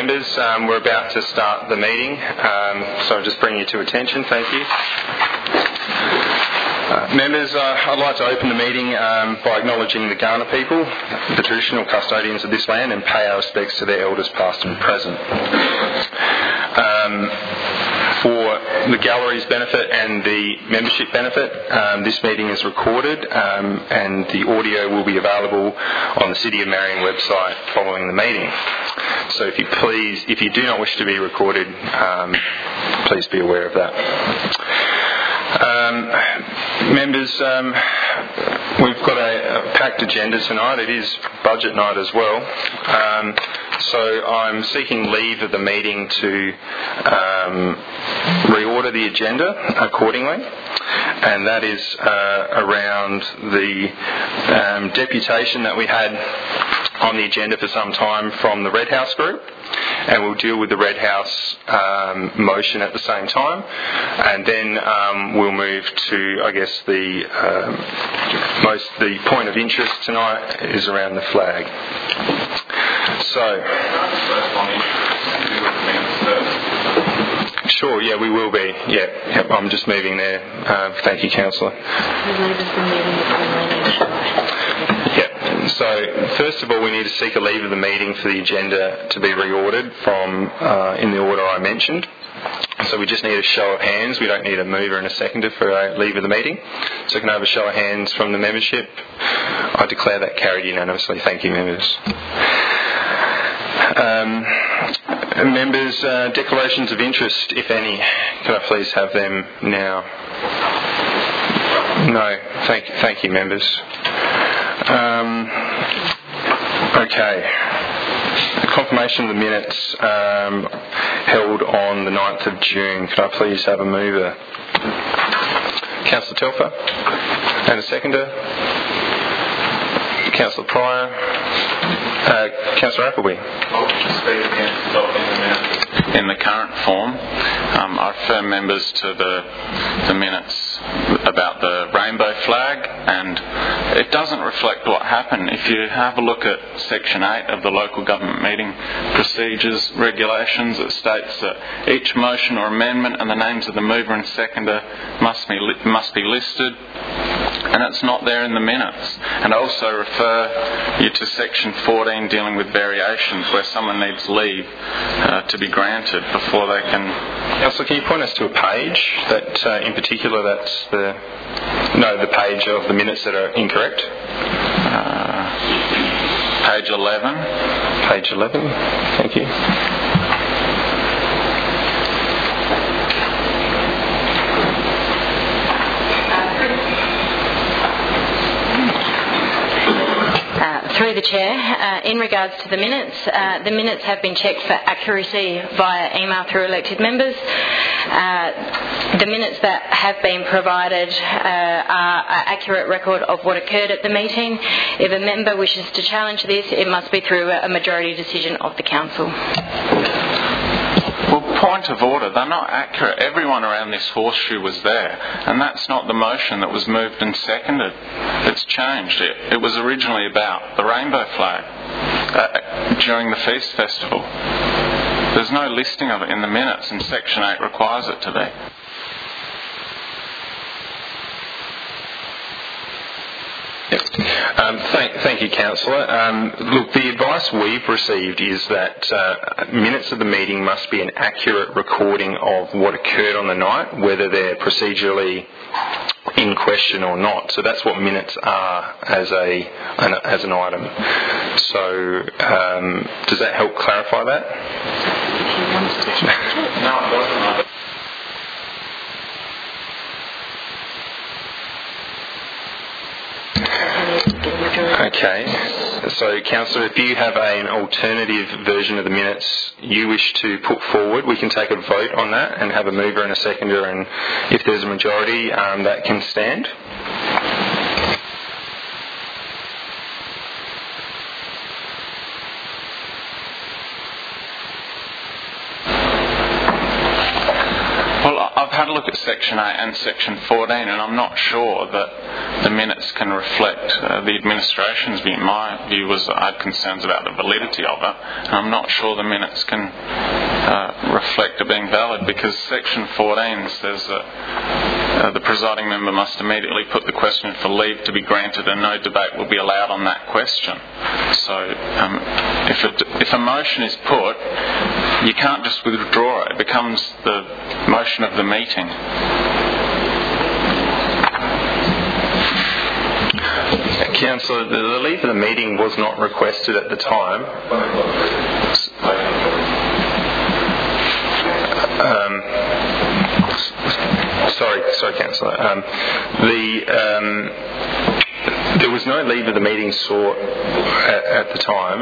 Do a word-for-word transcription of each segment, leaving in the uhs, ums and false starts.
members, um, we're about to start the meeting, um, so I'll just bring you to attention. Thank you. Uh, members, uh, I'd like to open the meeting um, by acknowledging the Kaurna people, the traditional custodians of this land, and pay our respects to their elders past and present. Um, for the gallery's benefit and the membership benefit, um, this meeting is recorded um, and the audio will be available on the City of Marion website following the meeting. So if you please, if you do not wish to be recorded, um, please be aware of that. Um, members, um, we've got a, a packed agenda tonight. It is budget night as well. Um, so I'm seeking leave of the meeting to um, reorder the agenda accordingly. And that is uh, around the um, deputation that we had on the agenda for some time from the Red House Group, and we'll deal with the Red House um, motion at the same time, and then um, we'll move to, I guess, the um, most the point of interest tonight is around the flag. So, sure, yeah, we will be. Yeah, yep, I'm just moving there. Uh, thank you, Councillor. Yeah. So, first of all, we need to seek a leave of the meeting for the agenda to be reordered from uh, in the order I mentioned. So we just need a show of hands. We don't need a mover and a seconder for a leave of the meeting. So can I have a show of hands from the membership? I declare that carried unanimously. Thank you, members. Um, members, uh, declarations of interest, if any. Can I please have them now? No. Thank, thank you, members. Um, okay. The confirmation of the minutes um, held on the ninth of June. Could I please have a mover? Councillor Telfer. And a seconder? Councillor Pryor. Uh, Councillor Appleby. I'll just speak against adopting the minutes in the current form. Um, I refer members to the, the minutes about the rainbow flag, and it doesn't reflect what happened. If you have a look at Section eight of the Local Government Meeting Procedures Regulations, it states that each motion or amendment and the names of the mover and seconder must be, li- must be listed, and it's not there in the minutes. And I also refer you to Section fourteen dealing with variations, where someone needs leave uh, to be granted before they can... Councillor, can you point us to a page that, uh, in particular, that's the... No, the page of the minutes that are incorrect? Uh, page eleven. Page eleven, thank you. Through the Chair, uh, in regards to the minutes, uh, the minutes have been checked for accuracy via email through elected members. Uh, the minutes that have been provided uh, are an accurate record of what occurred at the meeting. If a member wishes to challenge this, it must be through a majority decision of the Council. Well, point of order, they're not accurate. Everyone around this horseshoe was there, and that's not the motion that was moved and seconded. It's changed. It, it was originally about the rainbow flag uh, during the Feast Festival. There's no listing of it in the minutes, and Section eight requires it to be. Um, thank, thank you, Councillor. Um, look, the advice we've received is that uh, minutes of the meeting must be an accurate recording of what occurred on the night, whether they're procedurally in question or not. So that's what minutes are as a an, as an item. So um, does that help clarify that? No, it doesn't. Okay, so Councillor, if you have a, an alternative version of the minutes you wish to put forward, we can take a vote on that and have a mover and a seconder, and if there's a majority, um, that can stand. Well, I've had a look at Section eight and Section fourteen, and I'm not sure that the minutes can reflect uh, the administration's view. My view was that I had concerns about the validity of it, and I'm not sure the minutes can uh, reflect it being valid, because Section fourteen says that uh, the presiding member must immediately put the question for leave to be granted, and no debate will be allowed on that question. So um, if, a, if a motion is put, you can't just withdraw it. It becomes the motion of the meeting. Councillor, the, the leave of the meeting was not requested at the time. Um, sorry, sorry, Councillor. Um, the um, there was no leave of the meeting sought at, at the time.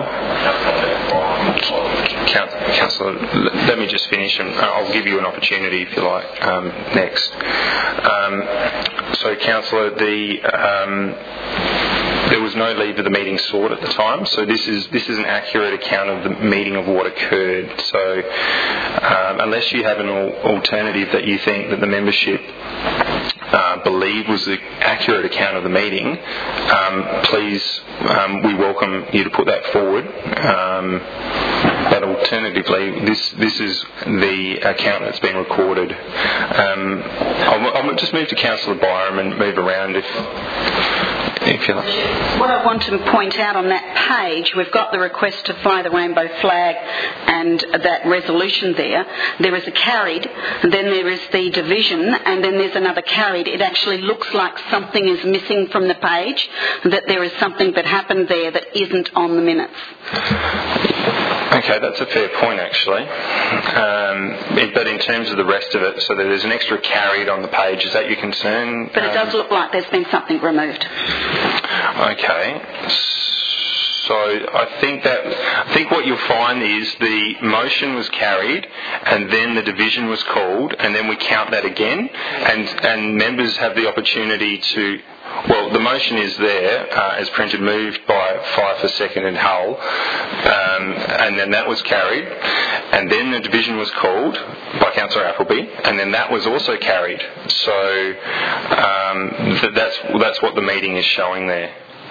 Councillor, let me just finish, and I'll give you an opportunity if you like um, next. Um, so, Councillor, the um, there was no leave of the meeting sought at the time, so this is this is an accurate account of the meeting of what occurred. So, um, unless you have an al- alternative that you think that the membership Uh, believe was the accurate account of the meeting, um, please, um, we welcome you to put that forward. Um, but alternatively, this this is the account that's been recorded. Um, I'll, I'll just move to Councillor Byram and move around if. If you like. What I want to point out on that page, we've got the request to fly the rainbow flag and that resolution there. There is a carried, and then there is the division, and then there's another carried. It actually looks like something is missing from the page, that there is something that happened there that isn't on the minutes. Okay, that's a fair point actually. Um, it, but in terms of the rest of it, so that there's an extra carried on the page, is that your concern? But it um, does look like there's been something removed. Okay. So I think that I think what you'll find is the motion was carried, and then the division was called, and then we count that again, and and members have the opportunity to. Well, the motion is there uh, as printed, moved by Fife, second, and Hull, um, and then that was carried, and then the division was called by Councillor Appleby, and then that was also carried. So um, th- that's that's what the meeting is showing there.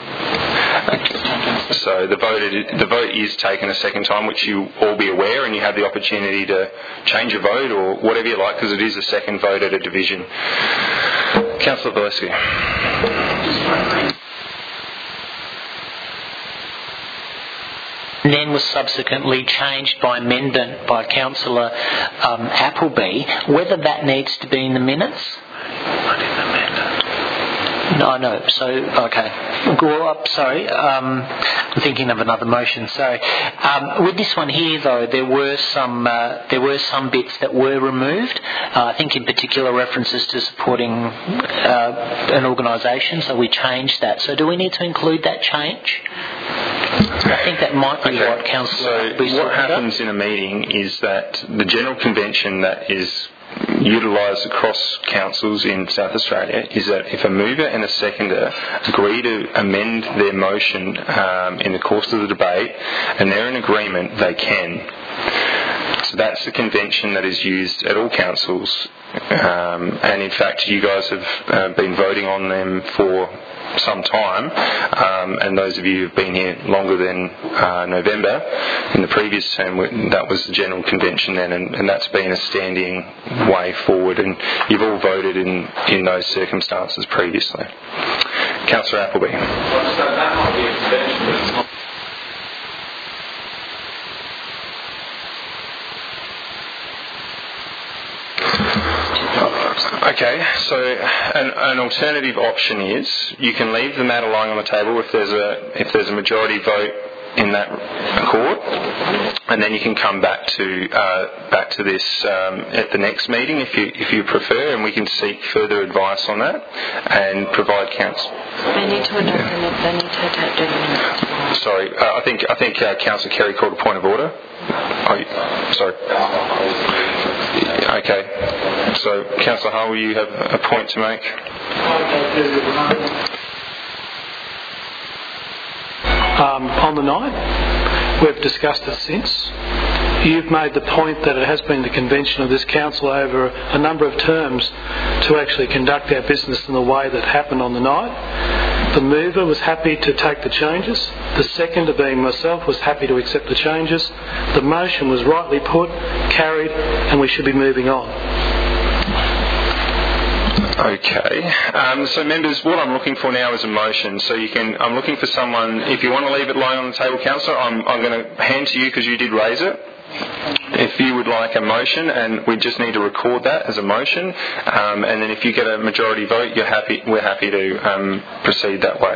So the vote the vote is taken a second time, which you all be aware, and you have the opportunity to change your vote or whatever you like, because it is a second vote at a division. Councillor Valescu. Then was subsequently changed by amendment by Councillor um, Appleby. Whether that needs to be in the minutes? Not in the minutes. No, no. So, okay. Go up, sorry. Um, I'm thinking of another motion, sorry. Um, with this one here, though, there were some uh, there were some bits that were removed. Uh, I think in particular references to supporting uh, an organisation, so we changed that. So do we need to include that change? I think that might be okay. what Councillor... So what happens in a meeting is that the general convention that is utilised across councils in South Australia is that if a mover and a seconder agree to amend their motion um, in the course of the debate and they're in agreement, they can. So that's the convention that is used at all councils, um, and in fact you guys have uh, been voting on them for some time, um, and those of you who have been here longer than uh, November in the previous term, that was the general convention then, and, and that's been a standing way forward, and you've all voted in, in those circumstances previously. Councillor Appleby. So that might be a convention, but it's not. Okay, so an, an alternative option is you can leave the matter lying on the table if there's a if there's a majority vote in that court, and then you can come back to uh, back to this um, at the next meeting if you if you prefer, and we can seek further advice on that and provide counsel. They need to adopt the minutes. They need to adopt the minutes. Sorry, uh, I think I think uh, Councillor Kerry called a point of order. Oh, sorry. Okay. So, Councillor Hull, you have a point to make? Um, on the ninth, we've discussed it since, you've made the point that it has been the convention of this council over a number of terms to actually conduct our business in the way that happened on the night. The mover was happy to take the changes. The seconder, being myself, was happy to accept the changes. The motion was rightly put, carried, and we should be moving on. Okay. Um, so, members, what I'm looking for now is a motion. So you can. I'm looking for someone. If you want to leave it lying on the table, councillor, I'm, I'm going to hand to you because you did raise it. If you would like a motion, and we just need to record that as a motion, um, and then if you get a majority vote, you're happy. We're happy to um, proceed that way.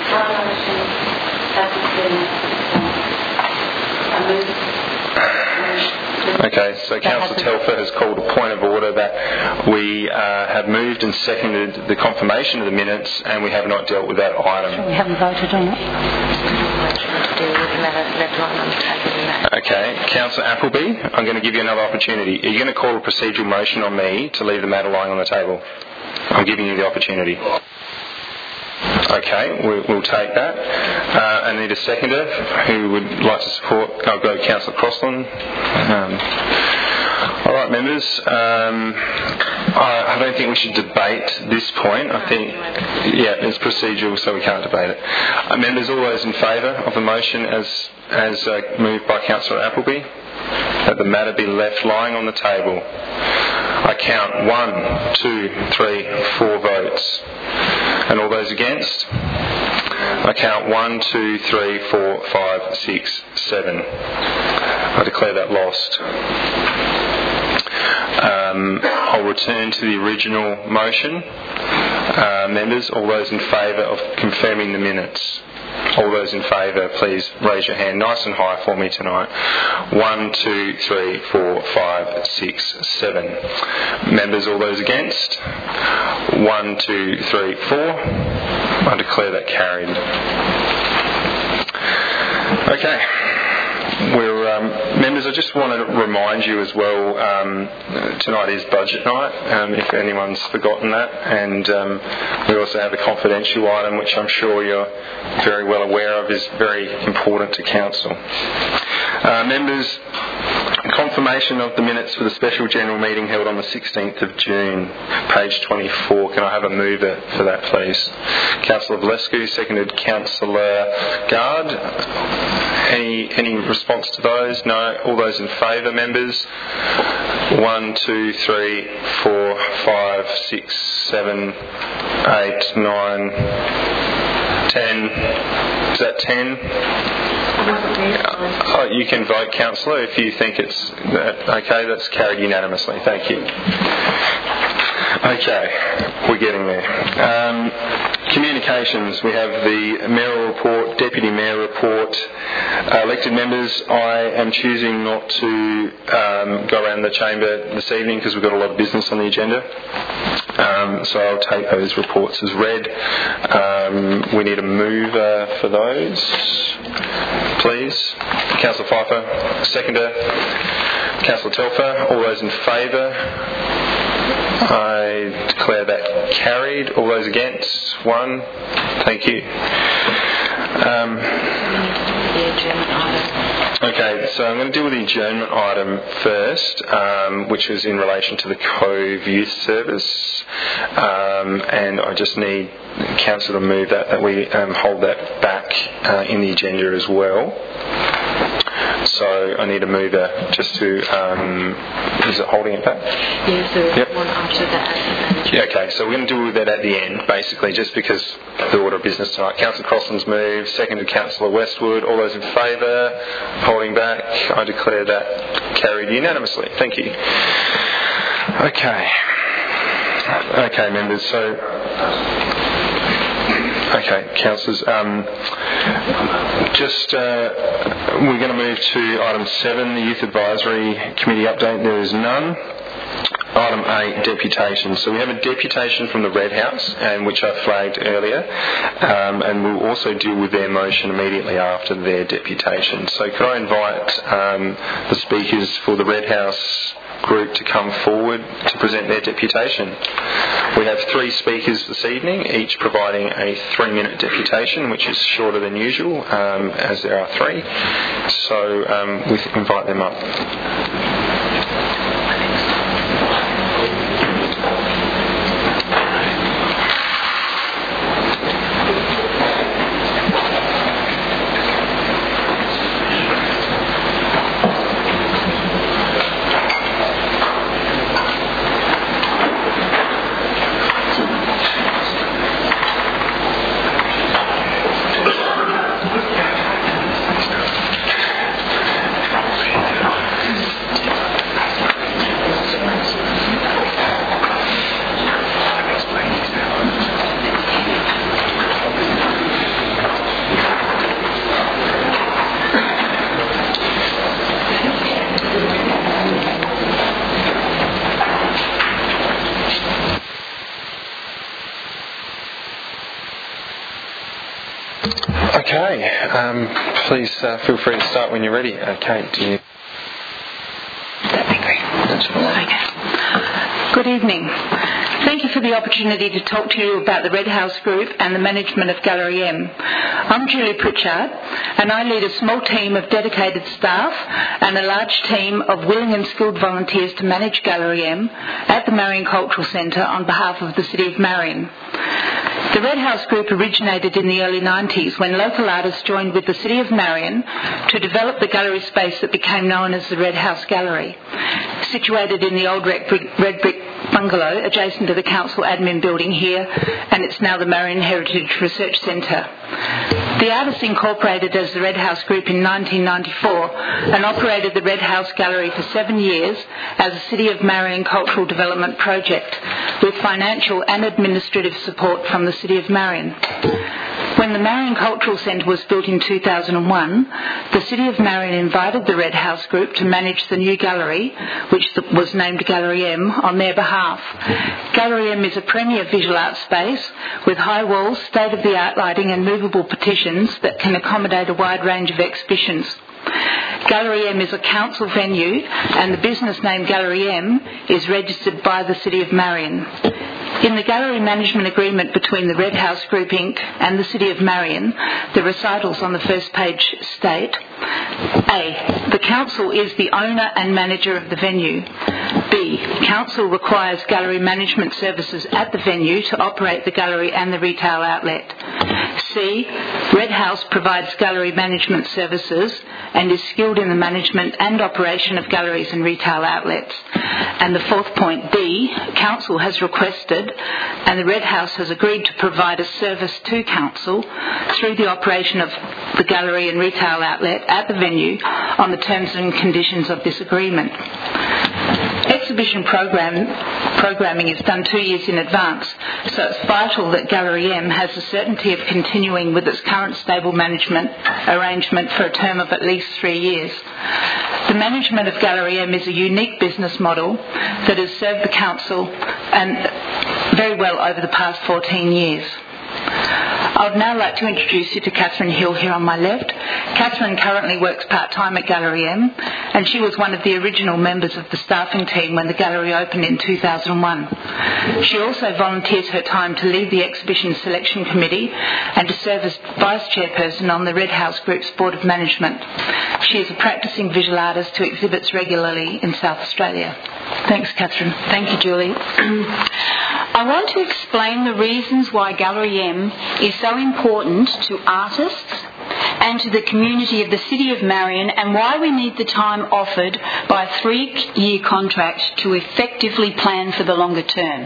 Okay, so Councillor Telfer has called a point of order that we uh, have moved and seconded the confirmation of the minutes, and we have not dealt with that item. We haven't voted on it. Okay, Councillor Appleby, I'm going to give you another opportunity. Are you going to call a procedural motion on me to leave the matter lying on the table? I'm giving you the opportunity. Okay, we'll, we'll take that. Uh, I need a seconder who would like to support. I'll go Councillor Crossland. Um, all right, members. Um, I, I don't think we should debate this point. I think, yeah, it's procedural, so we can't debate it. Uh, members, all those in favour of the motion as as uh, moved by Councillor Appleby, that the matter be left lying on the table. I count one, two, three, four votes. And all those against? I count one, two, three, four, five, six, seven. I declare that lost. Um, I'll return to the original motion. Uh, members, all those in favour of confirming the minutes? All those in favour, please raise your hand nice and high for me tonight. One, two, three, four, five, six, seven. Members, all those against? One, two, three, four. I declare that carried. Okay. We're, um, members, I just want to remind you as well, um, tonight is budget night, um, if anyone's forgotten that, and um, we also have a confidential item which I'm sure you're very well aware of is very important to Council. Uh, members, confirmation of the minutes for the special general meeting held on the sixteenth of June, page twenty-four. Can I have a mover for that, please? Councillor Valescu, seconded Councillor Gard. Any any response to those? No. All those in favour, members? One, two, three, four, five, six, seven, eight, nine, ten. Is that ten? Oh, you can vote, Councillor, if you think it's okay. That's carried unanimously. Thank you. Okay, we're getting there. Um, communications. We have the mayoral report, deputy mayor report. Uh, elected members, I am choosing not to um, go around the chamber this evening because we've got a lot of business on the agenda. Um, so I'll take those reports as read. Um, we need a mover for those, please. Councillor Pfeiffer, seconder. Councillor Telfer, all those in favour? I declare that carried. All those against? One. Thank you. Um, okay, so I'm going to deal with the adjournment item first, um, which is in relation to the Cove Youth Service. Um, and I just need Council to move that, that we um, hold that back uh, in the agenda as well. So I need a mover just to, um, is it holding it back? Yes, there is yep. one after that. Yeah, okay, so we're going to deal with that at the end, basically, just because of the order of business tonight. Councillor Crossland's moved, seconded Councillor Westwood. All those in favour? Holding back. I declare that carried unanimously. Thank you. Okay. Okay, members, so... Okay, councillors. Um, just uh, we're going to move to item seven, the Youth Advisory Committee update. There is none. Item eight, deputation. So we have a deputation from the Red House, and which I flagged earlier, um, and we'll also deal with their motion immediately after their deputation. So could I invite um, the speakers for the Red House group to come forward to present their deputation. We have three speakers this evening, each providing a three-minute deputation, which is shorter than usual, um, as there are three. So um, we invite them up. Okay, um, please uh, feel free to start when you're ready. Uh, Kate, do you... That'd be great. That's right. Okay. Good evening. Thank you for the opportunity to talk to you about the Red House Group and the management of Gallery M. I'm Julie Pritchard, and I lead a small team of dedicated staff and a large team of willing and skilled volunteers to manage Gallery M at the Marion Cultural Centre on behalf of the City of Marion. The Red House Group originated in the early nineties when local artists joined with the City of Marion to develop the gallery space that became known as the Red House Gallery, situated in the old red brick, red brick bungalow adjacent to the council admin building here, and it's now the Marion Heritage Research Centre. The artists incorporated as the Red House Group in nineteen ninety-four and operated the Red House Gallery for seven years as a City of Marion cultural development project with financial and administrative support from the City of Marion. When the Marion Cultural Centre was built in two thousand one, the City of Marion invited the Red House Group to manage the new gallery, which was named Gallery M, on their behalf. Gallery M is a premier visual art space with high walls, state-of-the-art lighting and movable partitions that can accommodate a wide range of exhibitions. Gallery M is a council venue, and the business name Gallery M is registered by the City of Marion. In the gallery management agreement between the Red House Group Incorporated and the City of Marion, the recitals on the first page state: A. The council is the owner and manager of the venue. B. Council requires gallery management services at the venue to operate the gallery and the retail outlet. C. Red House provides gallery management services and is skilled in the management and operation of galleries and retail outlets. And the fourth point, D. Council has requested and the Red House has agreed to provide a service to Council through the operation of the gallery and retail outlet at the venue on the terms and conditions of this agreement. Exhibition program, programming is done two years in advance, so it's vital that Gallery M has the certainty of continuing with its current stable management arrangement for a term of at least three years. The management of Gallery M is a unique business model that has served the Council and very well over the past fourteen years. I would now like to introduce you to Catherine Hill here on my left. Catherine currently works part-time at Gallery M, and she was one of the original members of the staffing team when the gallery opened in two thousand one. She also volunteers her time to lead the exhibition selection committee and to serve as vice chairperson on the Red House Group's board of management. She is a practising visual artist who exhibits regularly in South Australia. Thanks, Catherine. Thank you, Julie. I want to explain the reasons why Gallery M is so important to artists and to the community of the City of Marion, and why we need the time offered by a three-year contract to effectively plan for the longer term.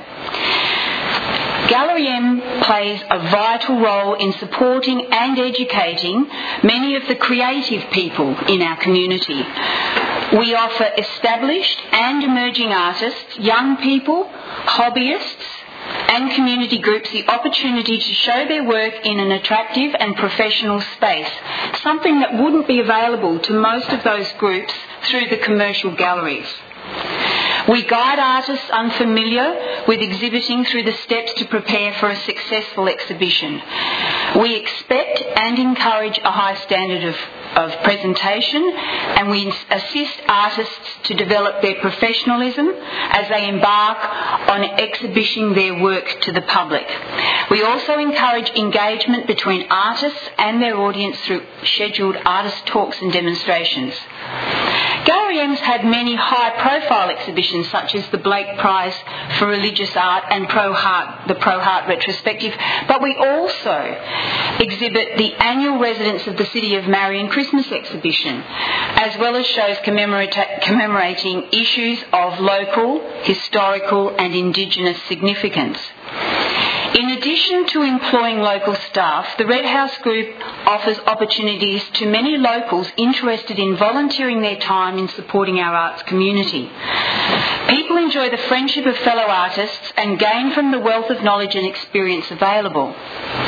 Gallery M plays a vital role in supporting and educating many of the creative people in our community. We offer established and emerging artists, young people, hobbyists, and community groups the opportunity to show their work in an attractive and professional space, something that wouldn't be available to most of those groups through the commercial galleries. We guide artists unfamiliar with exhibiting through the steps to prepare for a successful exhibition. We expect and encourage a high standard of of presentation, and we assist artists to develop their professionalism as they embark on exhibiting their work to the public. We also encourage engagement between artists and their audience through scheduled artist talks and demonstrations. Gallery M's had many high-profile exhibitions such as the Blake Prize for Religious Art and Pro Heart, the Pro Heart Retrospective, but we also exhibit the annual Residents of the City of Marion Christmas exhibition, as well as shows commemorata- commemorating issues of local, historical and Indigenous significance. In addition to employing local staff, the Red House Group offers opportunities to many locals interested in volunteering their time in supporting our arts community. People enjoy the friendship of fellow artists and gain from the wealth of knowledge and experience available.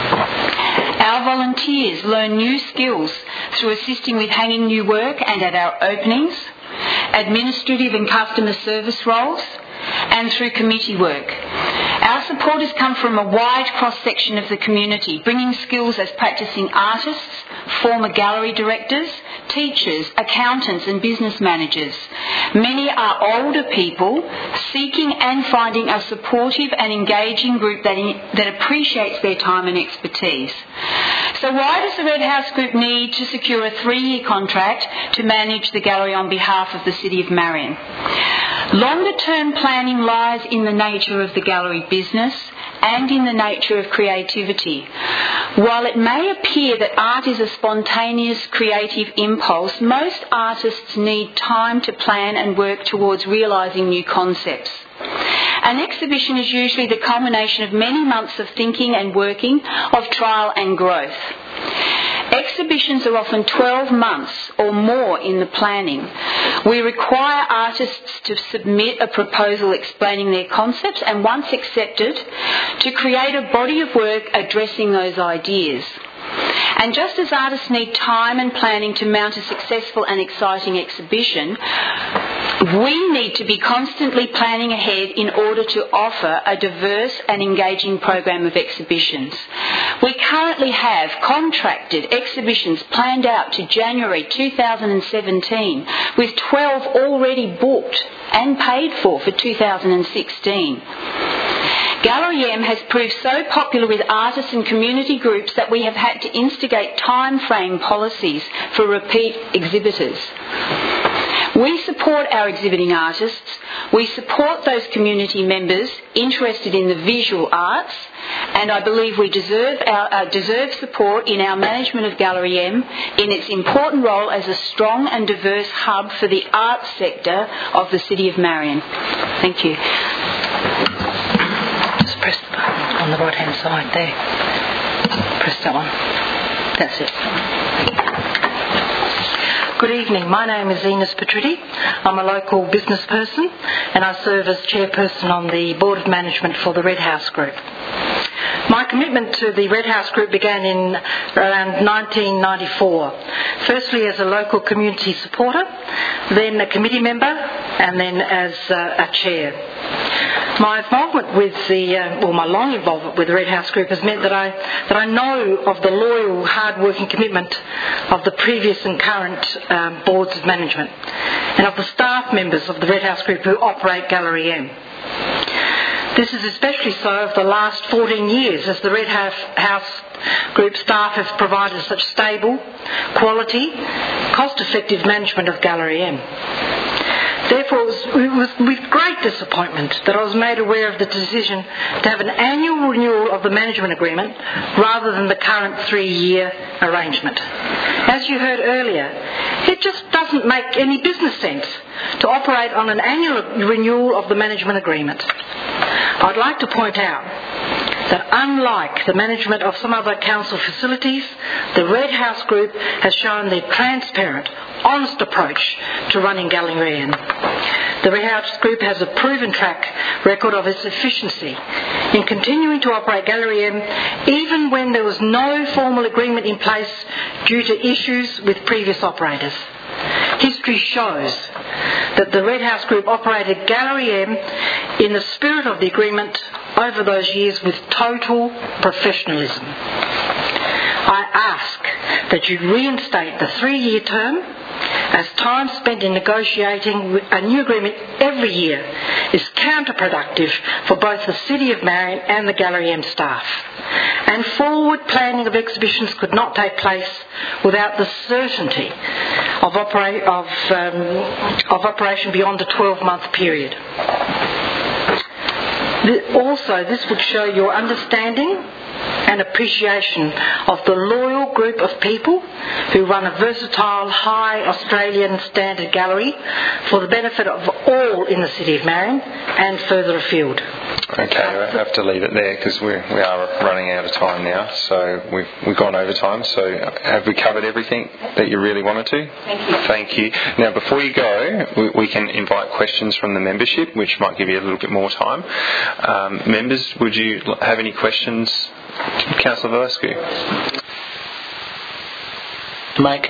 Our volunteers learn new skills through assisting with hanging new work and at our openings, administrative and customer service roles, and through committee work. Our supporters come from a wide cross-section of the community, bringing skills as practising artists, former gallery directors, teachers, accountants and business managers. Many are older people seeking and finding a supportive and engaging group that, in, that appreciates their time and expertise. So why does the Red House Group need to secure a three-year contract to manage the gallery on behalf of the City of Marion? Longer-term planning lies in the nature of the gallery business and in the nature of creativity. While it may appear that art is a spontaneous creative impulse, most artists need time to plan and work towards realising new concepts. An exhibition is usually the culmination of many months of thinking and working, of trial and growth. Exhibitions are often twelve months or more in the planning. We require artists to submit a proposal explaining their concepts and, once accepted, to create a body of work addressing those ideas. And just as artists need time and planning to mount a successful and exciting exhibition, we need to be constantly planning ahead in order to offer a diverse and engaging program of exhibitions. We currently have contracted exhibitions planned out to January two thousand seventeen, with twelve already booked and paid for for two thousand sixteen. Gallery M has proved so popular with artists and community groups that we have had to instigate time frame policies for repeat exhibitors. We support our exhibiting artists. We support those community members interested in the visual arts, and I believe we deserve, our, uh, deserve support in our management of Gallery M in its important role as a strong and diverse hub for the arts sector of the City of Marion. Thank you. Just press the button on the right-hand side there. Press that one. That's it. Good evening. My name is Enos Petritti. I'm a local business person and I serve as chairperson on the Board of Management for the Red House Group. My commitment to the Red House Group began in around nineteen ninety-four. Firstly as a local community supporter, then a committee member, and then as uh, a chair. My involvement with the, uh, well, my long involvement with the Red House Group has meant that I that I know of the loyal, hard-working commitment of the previous and current um, boards of management, and of the staff members of the Red House Group who operate Gallery M. This is especially so of the last fourteen years, as the Red House Group staff have provided such stable, quality, cost-effective management of Gallery M. Therefore, it was, it was with great disappointment that I was made aware of the decision to have an annual renewal of the management agreement rather than the current three-year arrangement. As you heard earlier, it just doesn't make any business sense to operate on an annual renewal of the management agreement. I'd like to point out that unlike the management of some other council facilities, the Red House Group has shown their transparent, honest approach to running Gallery M. The Red House Group has a proven track record of its efficiency in continuing to operate Gallery M even when there was no formal agreement in place due to issues with previous operators. History shows that the Red House Group operated Gallery M in the spirit of the agreement over those years with total professionalism. I ask that you reinstate the three-year term, as time spent in negotiating a new agreement every year is counterproductive for both the City of Marion and the Gallery M staff. And forward planning of exhibitions could not take place without the certainty of, opera- of, um, of operation beyond a twelve-month period. Also, this would show your understanding and appreciation of the loyal group of people who run a versatile, high Australian standard gallery for the benefit of all in the City of Marion and further afield. Okay, I have to leave it there because we we are running out of time now. So we've we've gone over time. So have we covered everything that you really wanted to? Thank you. Thank you. Now, before you go, we, we can invite questions from the membership, which might give you a little bit more time. Um, members, would you have any questions? Councillor Valescu. Mike.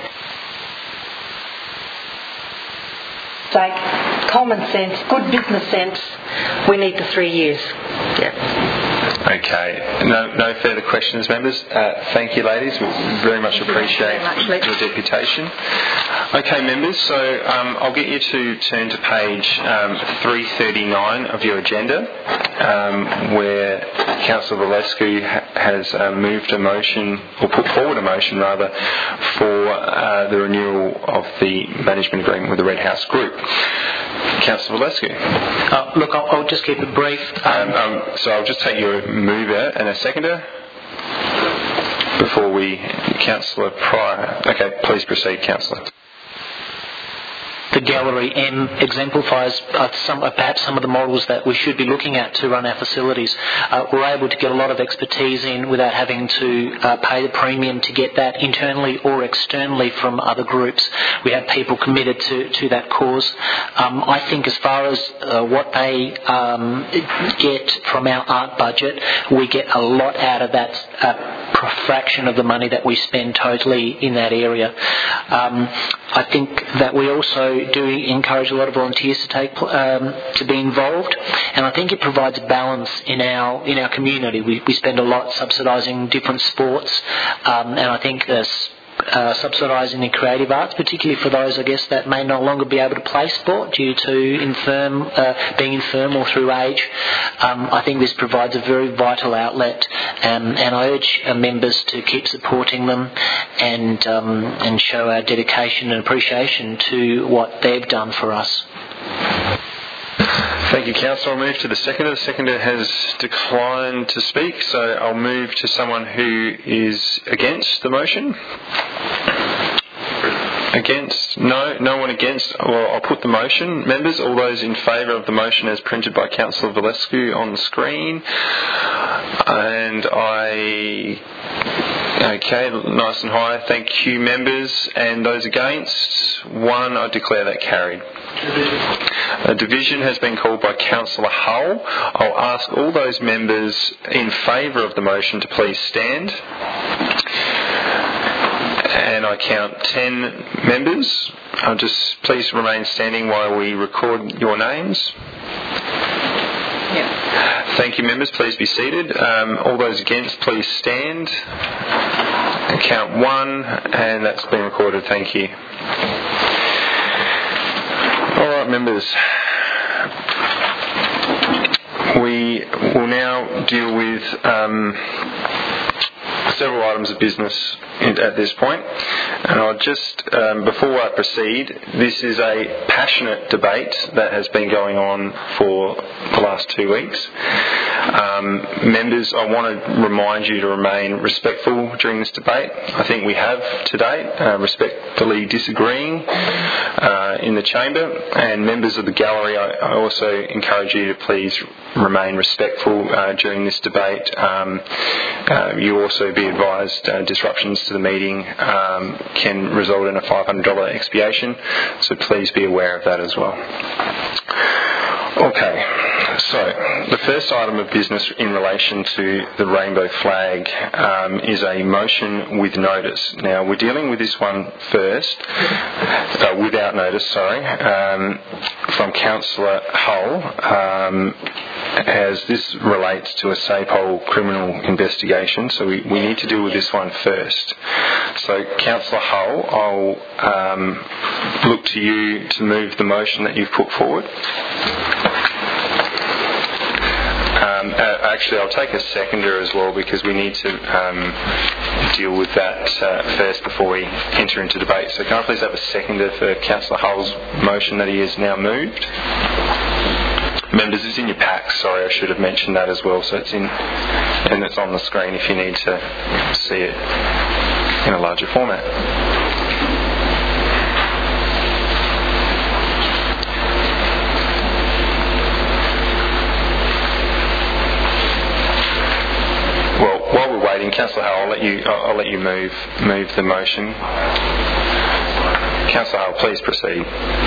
Like common sense, good business sense, we need the three years. Yeah. Okay. No, no further questions, members. Uh, thank you, ladies. We very much appreciate much, your deputation. Okay, members. So um, I'll get you to turn to page um, three thirty-nine of your agenda, um, where Councillor Valescu ha- has uh, moved a motion, or put forward a motion rather, for uh, the renewal of the management agreement with the Red House Group. Councillor Valescu. Uh, look, I'll, I'll just keep it brief. Um, um, so I'll just take your mover and a seconder before we... Councillor Pryor. Okay, please proceed, Councillor. The Gallery M exemplifies uh, some, uh, perhaps some of the models that we should be looking at to run our facilities. Uh, we're able to get a lot of expertise in without having to uh, pay the premium to get that internally or externally from other groups. We have people committed to, to that cause. Um, I think as far as uh, what they um, get from our art budget, we get a lot out of that uh, fraction of the money that we spend totally in that area. Um, I think that we also do encourage a lot of volunteers to take um, to be involved, and I think it provides a balance in our in our community. We we spend a lot subsidising different sports, um, and I think uh, uh, subsidising the creative arts, particularly for those, I guess, that may no longer be able to play sport due to infirm uh, being infirm or through age. Um, I think this provides a very vital outlet, um, and I urge uh, members to keep supporting them and um, and show our dedication and appreciation to what they've done for us. Thank you, Councillor. I'll move to the seconder. The seconder has declined to speak, so I'll move to someone who is against the motion. Against? No? No one against? Well, I'll put the motion. Members, all those in favour of the motion as printed by Councillor Valescu on the screen. And I... Okay, nice and high. Thank you, members. And those against? One. I declare that carried. A division has been called by Councillor Hull. I'll ask all those members in favour of the motion to please stand. And I count ten members. I'll just please remain standing while we record your names. Yeah. Thank you, members. Please be seated. Um, all those against, please stand. And count one, and that's been recorded. Thank you. All right, members. We will now deal with um, several items of business at this point. And I'll just, um, before I proceed, this is a passionate debate that has been going on for the last two weeks. Um, members, I want to remind you to remain respectful during this debate. I think we have to date, uh, respectfully disagreeing uh, in the chamber. And members of the gallery, I, I also encourage you to please remain respectful uh, during this debate. Um, uh, you also be advised uh, disruptions to the meeting um, can result in a five hundred dollars expiation, so please be aware of that as well. Okay, so the first item of business in relation to the rainbow flag um, is a motion with notice. Now, we're dealing with this one first, uh, without notice, sorry, um, from Councillor Hull. Um, as this relates to a SAPOL criminal investigation, so we, we need to deal with this one first. So, Councillor Hull, I'll um, look to you to move the motion that you've put forward. Um, uh, actually, I'll take a seconder as well because we need to um, deal with that uh, first before we enter into debate. So can I please have a seconder for Councillor Hull's motion that he has now moved? Members, it's in your pack. Sorry, I should have mentioned that as well. So it's in, and it's on the screen if you need to see it in a larger format. While we're waiting, Councillor Hull, I'll let you. I'll let you move move the motion. Councillor Hull, please proceed.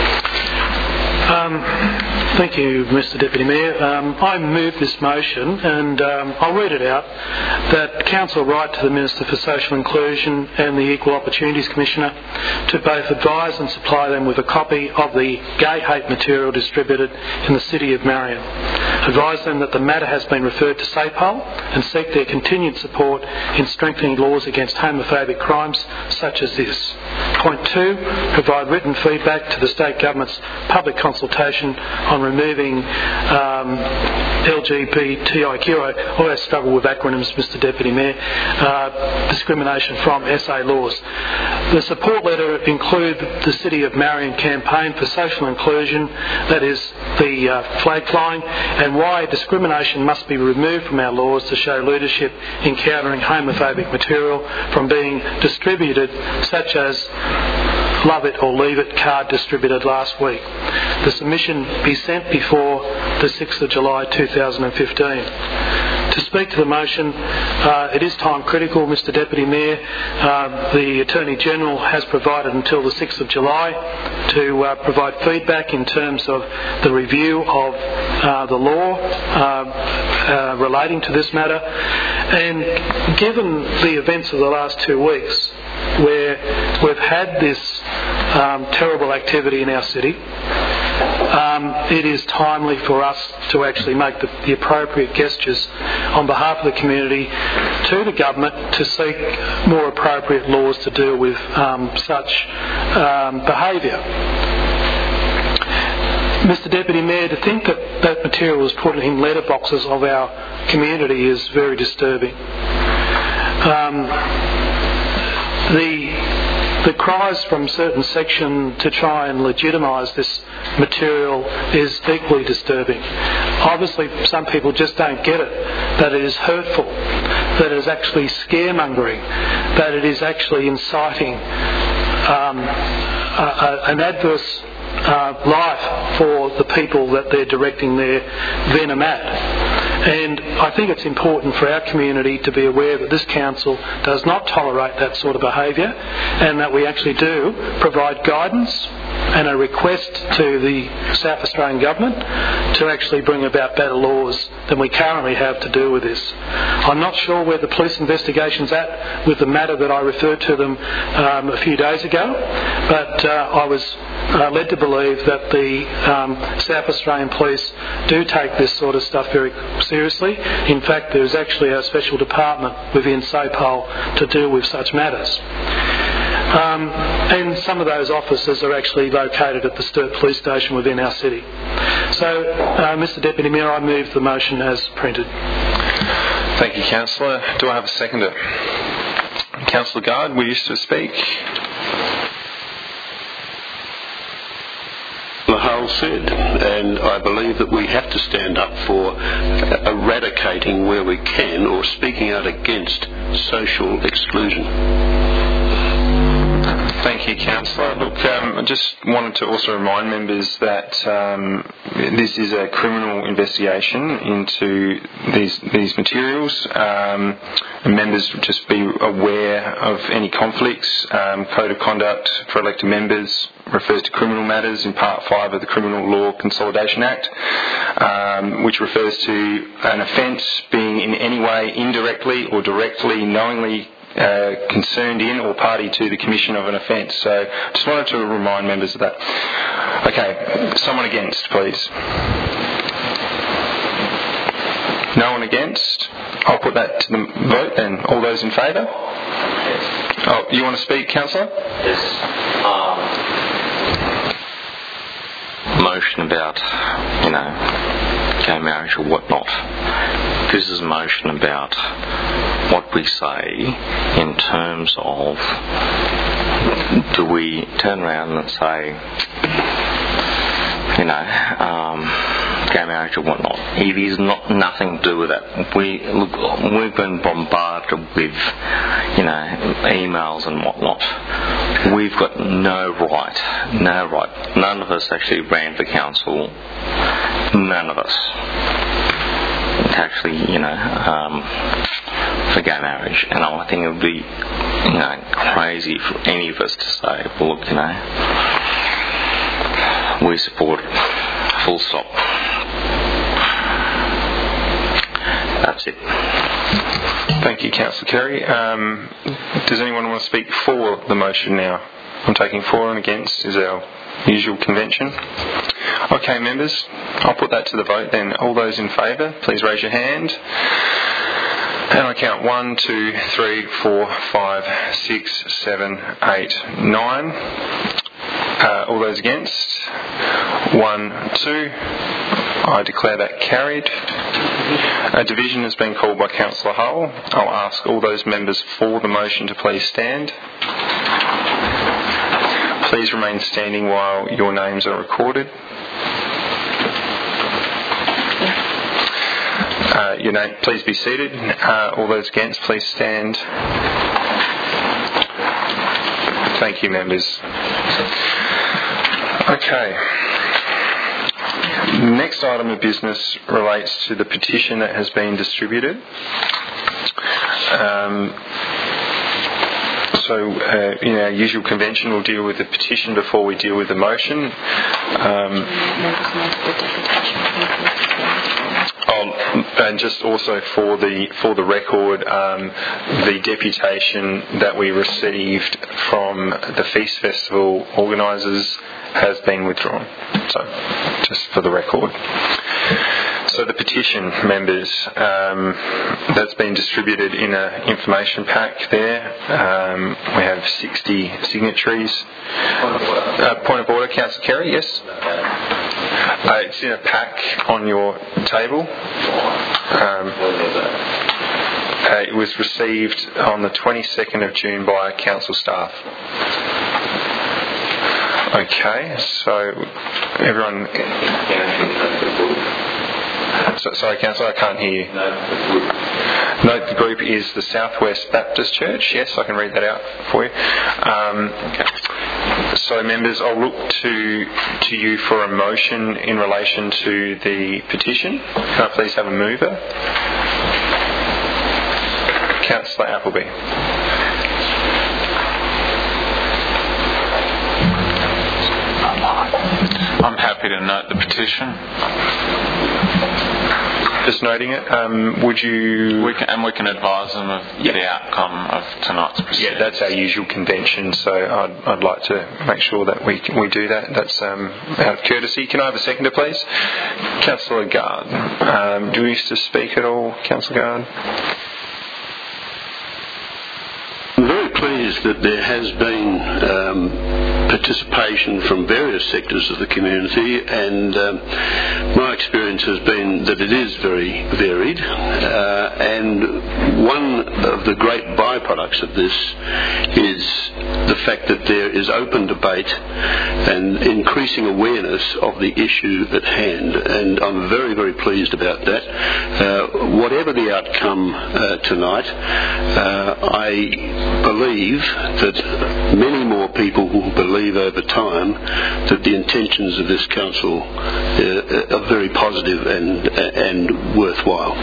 Um, thank you, Mister Deputy Mayor. Um, I move this motion, and um, I'll read it out, that Council write to the Minister for Social Inclusion and the Equal Opportunities Commissioner to both advise and supply them with a copy of the gay hate material distributed in the City of Marion. Advise them that the matter has been referred to SAPOL and seek their continued support in strengthening laws against homophobic crimes such as this. Point two, provide written feedback to the State Government's public consultation on removing um, L G B T I Q, I always struggle with acronyms, Mister Deputy Mayor, uh, discrimination from S A laws. The support letter include the City of Marion campaign for social inclusion, that is the uh, flag flying, and why discrimination must be removed from our laws to show leadership in countering homophobic material from being distributed, such as Love It or Leave It card distributed last week. The submission be sent before the sixth of July two thousand fifteen. To speak to the motion, uh, it is time critical, Mister Deputy Mayor. Uh, the Attorney-General has provided until the sixth of July to uh, provide feedback in terms of the review of uh, the law uh, uh, relating to this matter. And given the events of the last two weeks, where we've had this um, terrible activity in our city, um, it is timely for us to actually make the, the appropriate gestures on behalf of the community to the government to seek more appropriate laws to deal with um, such um, behaviour. Mister Deputy Mayor, to think that that material was put in letterboxes of our community is very disturbing. Um, the The cries from certain section to try and legitimise this material is equally disturbing. Obviously, some people just don't get it, that it is hurtful, that it is actually scaremongering, that it is actually inciting um, a, a, an adverse uh, life for the people that they're directing their venom at. And I think it's important for our community to be aware that this council does not tolerate that sort of behaviour, and that we actually do provide guidance and a request to the South Australian Government to actually bring about better laws than we currently have to deal with this. I'm not sure where the police investigation's at with the matter that I referred to them um, a few days ago, but uh, I was uh, led to believe that the um, South Australian Police do take this sort of stuff very seriously. In fact, there's actually a special department within SAPOL to deal with such matters. Um, and some of those officers are actually located at the Sturt Police Station within our city. So, uh, Mister Deputy Mayor, I move the motion as printed. Thank you, Councillor. Do I have a seconder? Councillor Guard, will you to speak? Hull said, and I believe that we have to stand up for eradicating where we can, or speaking out against social exclusion. Thank you, Councillor. Look, um, I just wanted to also remind members that um, this is a criminal investigation into these these materials. Um, and members would just be aware of any conflicts. Um, Code of Conduct for elected members refers to criminal matters in Part five of the Criminal Law Consolidation Act, um, which refers to an offence being in any way indirectly or directly, knowingly Uh, concerned in or party to the commission of an offence. So just wanted to remind members of that. Okay, someone against, please. No one against? I'll put that to the vote then. All those in favour? Yes. Oh, you want to speak, Councillor? Yes. Um, motion about, you know, gay marriage or whatnot. This is a motion about what we say in terms of, do we turn around and say, you know, um, gay marriage or whatnot. It is not nothing to do with that. We look, we've been bombarded with, you know, emails and whatnot. We've got no right, no right. None of us actually ran for council. None of us. To actually, you know, um, for gay marriage, and I think it would be, you know, crazy for any of us to say, well, look, you know, we support it, full stop. That's it. Thank you, Councillor Kerry. Um, does anyone want to speak for the motion now? I'm taking for and against is our usual convention. Okay, members, I'll put that to the vote then. All those in favour, please raise your hand. And I count one, two, three, four, five, six, seven, eight, nine. Uh, all those against? One, two. I declare that carried. A division has been called by Councillor Hull. I'll ask all those members for the motion to please stand. Please remain standing while your names are recorded. Uh, your name, please be seated. Uh, all those against, please stand. Thank you, members. Okay. Next item of business relates to the petition that has been distributed. Um, So, uh, in our usual convention, we'll deal with the petition before we deal with the motion. Um, oh, and just also for the for the record, um, the deputation that we received from the Feast Festival organisers has been withdrawn. So, just for the record. So the petition, members, um, that's been distributed in an information pack there. Um, we have sixty signatories. Uh, point of order, Councillor Kerry, yes? Uh, it's in a pack on your table. Um, uh, it was received on the twenty-second of June by council staff. Okay, so everyone... So, sorry, Councillor, I can't hear you. No, the group is the Southwest Baptist Church. Yes, I can read that out for you. Um, okay. So, members, I'll look to to you for a motion in relation to the petition. Can I please have a mover? Councillor Appleby. I'm happy to note the petition. Just noting it. Um, would you? We can, and we can advise them of yep. the outcome of tonight's proceedings. Yeah, that's our usual convention. So I'd, I'd like to make sure that we we do that. That's um, out of courtesy. Can I have a seconder, please? Councillor Gard. Um, do you wish to speak at all, Councillor Gard? I'm very pleased that there has been um, participation from various sectors of the community, and um, my experience has been that it is very varied, uh, and one of the great byproducts of this is the fact that there is open debate and increasing awareness of the issue at hand, and I'm very, very pleased about that. Uh, whatever the outcome uh, tonight, uh, I believe that many more people will believe over time that the intentions of this council uh, are very positive and and worthwhile.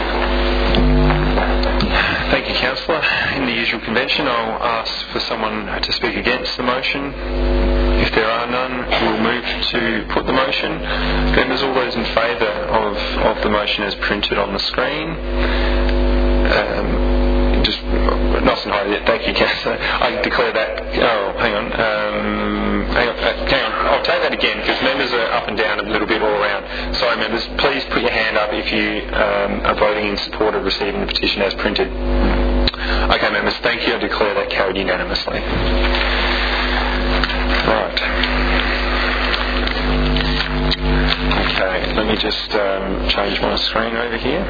Thank you, Councillor. In the usual convention, I'll ask for someone to speak against the motion. If there are none, we'll move to put the motion. Members, all those in favour of, of the motion as printed on the screen. Um, Just nice and high. Thank you, Councillor. I declare that. Oh, hang on. Um, hang on. Uh, hang on. I'll take that again because members are up and down a little bit all around. Sorry, members. Please put your hand up if if you um, are voting in support of receiving the petition as printed. Okay, members, thank you. I declare that carried unanimously. Right. Okay, let me just um, change my screen over here.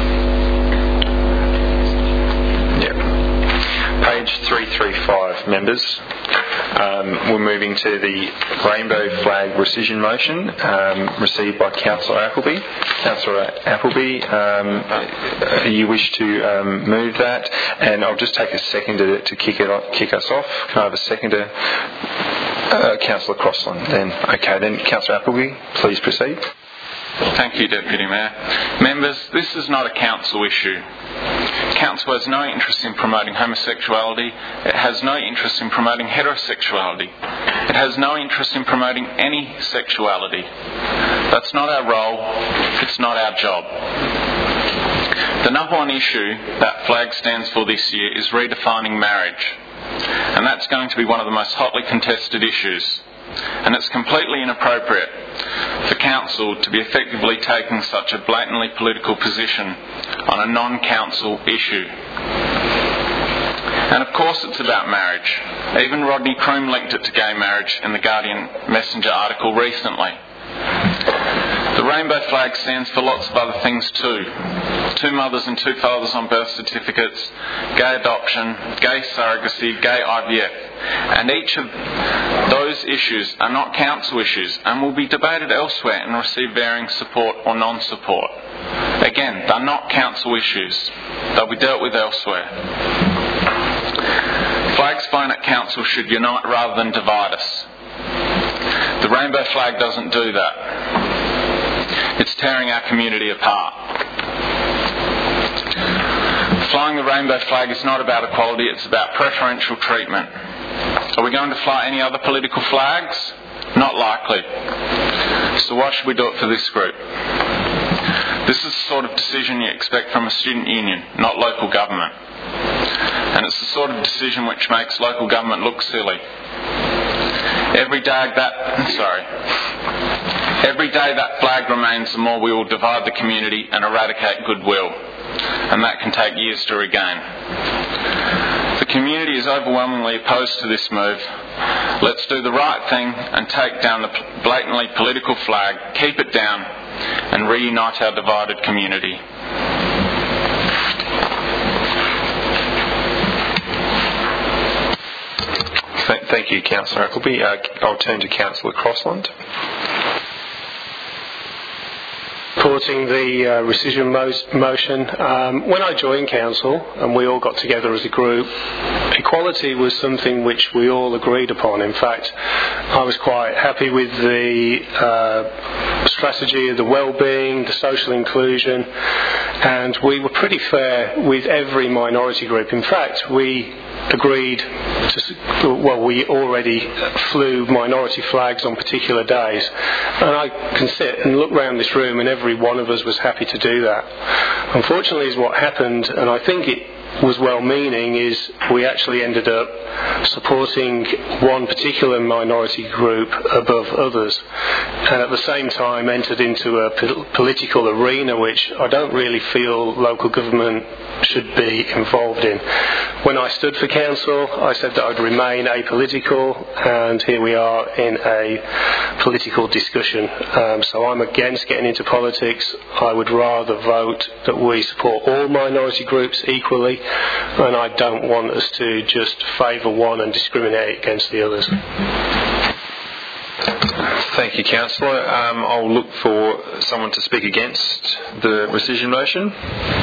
Yep. Page three thirty-five, members. Um, we're moving to the rainbow flag rescission motion um, received by Councillor Appleby. Councillor Appleby, um, you wish to um, move that, and I'll just take a second to, to kick it off, kick us off. Can I have a second to uh, Councillor Crossland? Then, okay, then Councillor Appleby, please proceed. Thank you, Deputy Mayor. Members, this is not a council issue. Council has no interest in promoting homosexuality. It has no interest in promoting heterosexuality. It has no interest in promoting any sexuality. That's not our role. It's not our job. The number one issue that flag stands for this year is redefining marriage. And that's going to be one of the most hotly contested issues. And it's completely inappropriate for Council to be effectively taking such a blatantly political position on a non-council issue. And of course it's about marriage. Even Rodney Croome linked it to gay marriage in the Guardian Messenger article recently. The rainbow flag stands for lots of other things too. Two mothers and two fathers on birth certificates, gay adoption, gay surrogacy, gay I V F. And each of those issues are not council issues and will be debated elsewhere and receive varying support or non-support. Again, they're not council issues. They'll be dealt with elsewhere. Flags flown at council should unite rather than divide us. The rainbow flag doesn't do that. It's tearing our community apart. Flying the rainbow flag is not about equality, it's about preferential treatment. Are we going to fly any other political flags? Not likely. So why should we do it for this group? This is the sort of decision you expect from a student union, not local government. And it's the sort of decision which makes local government look silly. Every day that, sorry, every day that flag remains, the more we will divide the community and eradicate goodwill. And that can take years to regain. The community is overwhelmingly opposed to this move. Let's do the right thing and take down the blatantly political flag, keep it down, and reunite our divided community. Thank you, Councillor Appleby. Uh, I'll turn to Councillor Crossland. Supporting the uh, rescission mo- motion. Um, when I joined council and we all got together as a group, equality was something which we all agreed upon. In fact, I was quite happy with the uh, strategy of the well-being, the social inclusion, and we were pretty fair with every minority group. In fact, we agreed to, well, we already flew minority flags on particular days, and I can sit and look around this room and every one of us was happy to do that. Unfortunately, is what happened, and I think it was well-meaning, is we actually ended up supporting one particular minority group above others, and at the same time entered into a po- political arena which I don't really feel local government should be involved in. When I stood for council, I said that I'd remain apolitical, and here we are in a political discussion. Um, so I'm against getting into politics. I would rather vote that we support all minority groups equally, and I don't want us to just favour one and discriminate against the others. Thank you, Councillor. Um, I'll look for someone to speak against the rescission motion.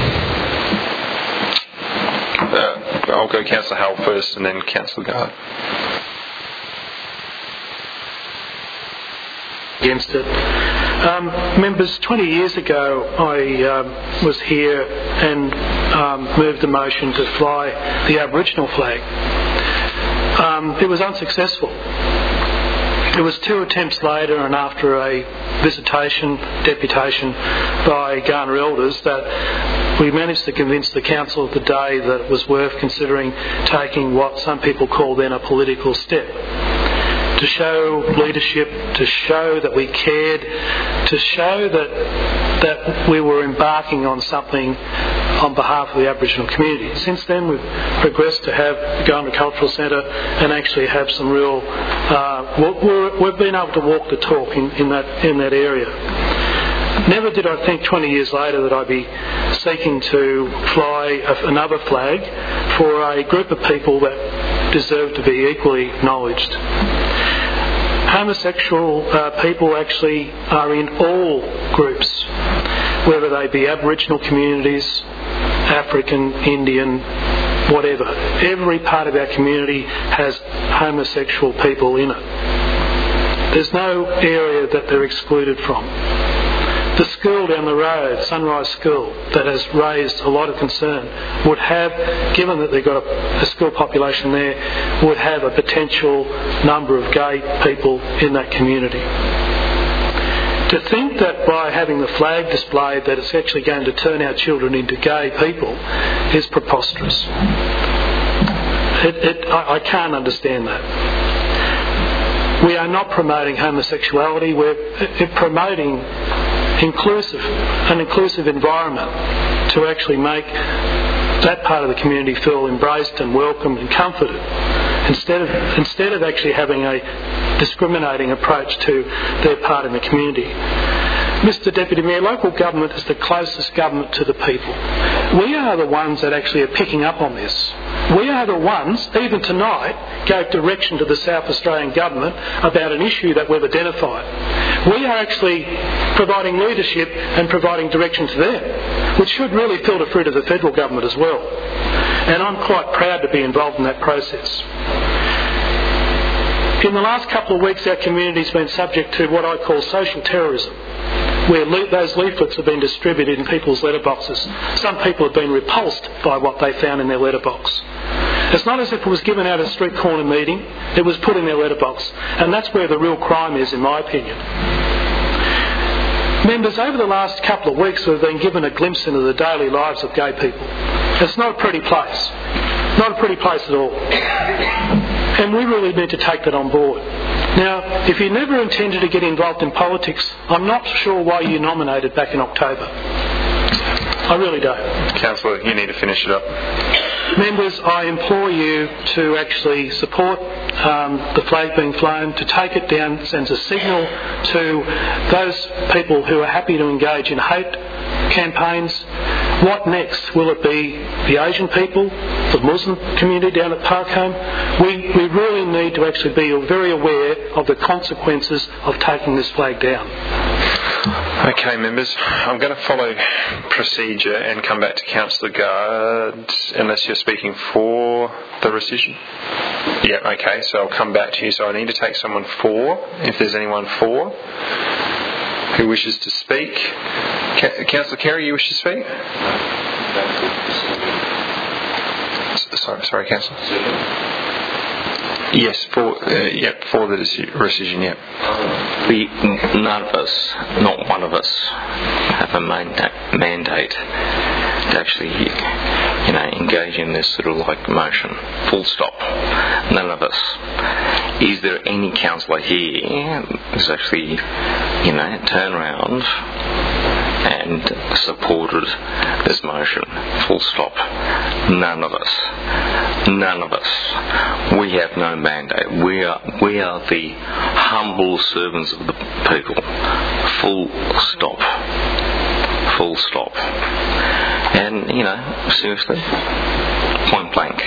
Uh, I'll go Councillor Howell first and then Councillor Gard. Against it. Um, members, twenty years ago I um, was here and um, moved a motion to fly the Aboriginal flag. Um, it was unsuccessful. It was two attempts later and after a visitation, deputation by Kaurna elders that we managed to convince the council of the day that it was worth considering taking what some people call then a political step. to show leadership, to show that we cared, to show that that we were embarking on something on behalf of the Aboriginal community. Since then, we've progressed to have the Gulnara Cultural Centre and actually have some real. Uh, we're, we've been able to walk the talk in, in that in that area. Never did I think twenty years later that I'd be seeking to fly a, another flag for a group of people that deserve to be equally acknowledged. Homosexual uh, people actually are in all groups, whether they be Aboriginal communities, African, Indian, whatever. Every part of our community has homosexual people in it. There's no area that they're excluded from. The school down the road, Sunrise School, that has raised a lot of concern, would have, given that they've got a, a school population there, would have a potential number of gay people in that community. To think that by having the flag displayed that it's actually going to turn our children into gay people is preposterous. It, it, I, I can't understand that. We are not promoting homosexuality, we're promoting inclusive, an inclusive environment to actually make that part of the community feel embraced and welcomed and comforted, instead of instead of actually having a discriminating approach to their part in the community. Mister Deputy Mayor, local government is the closest government to the people. We are the ones that actually are picking up on this. We are the ones, even tonight, gave direction to the South Australian Government about an issue that we've identified. We are actually providing leadership and providing direction to them, which should really filter through to the federal government as well. And I'm quite proud to be involved in that process. In the last couple of weeks, our community's been subject to what I call social terrorism, where le- those leaflets have been distributed in people's letterboxes. Some people have been repulsed by what they found in their letterbox. It's not as if it was given at a street corner meeting, it was put in their letterbox. And that's where the real crime is, in my opinion. Members, over the last couple of weeks we've been given a glimpse into the daily lives of gay people. It's not a pretty place. Not a pretty place at all. And we really need to take that on board. Now, if you never intended to get involved in politics, I'm not sure why you nominated back in October. I really don't. Councillor, you need to finish it up. Members, I implore you to actually support um, the flag being flown, to take it down, sends a signal to those people who are happy to engage in hate campaigns. What next? Will it be the Asian people, the Muslim community down at Parkholme? We, we really need to actually be very aware of the consequences of taking this flag down. Okay, members, I'm going to follow procedure and come back to Councillor Gard, unless you're speaking for the rescission. Yeah, okay, so I'll come back to you. So I need to take someone for, if there's anyone for, who wishes to speak. Ca- Councillor Carey, you wish to speak? S- sorry, sorry, Councillor. Yes, for uh, yep, for the rescission, yep. We, none of us, not one of us, have a manda- mandate to actually, you know, engage in this sort of like motion. Full stop. None of us. Is there any councillor here who's actually, you know, turned around and supported this motion? Full stop. None of us. None of us. We have no mandate. We are we are the humble servants of the people. Full stop. Full stop. And, you know, seriously, point blank.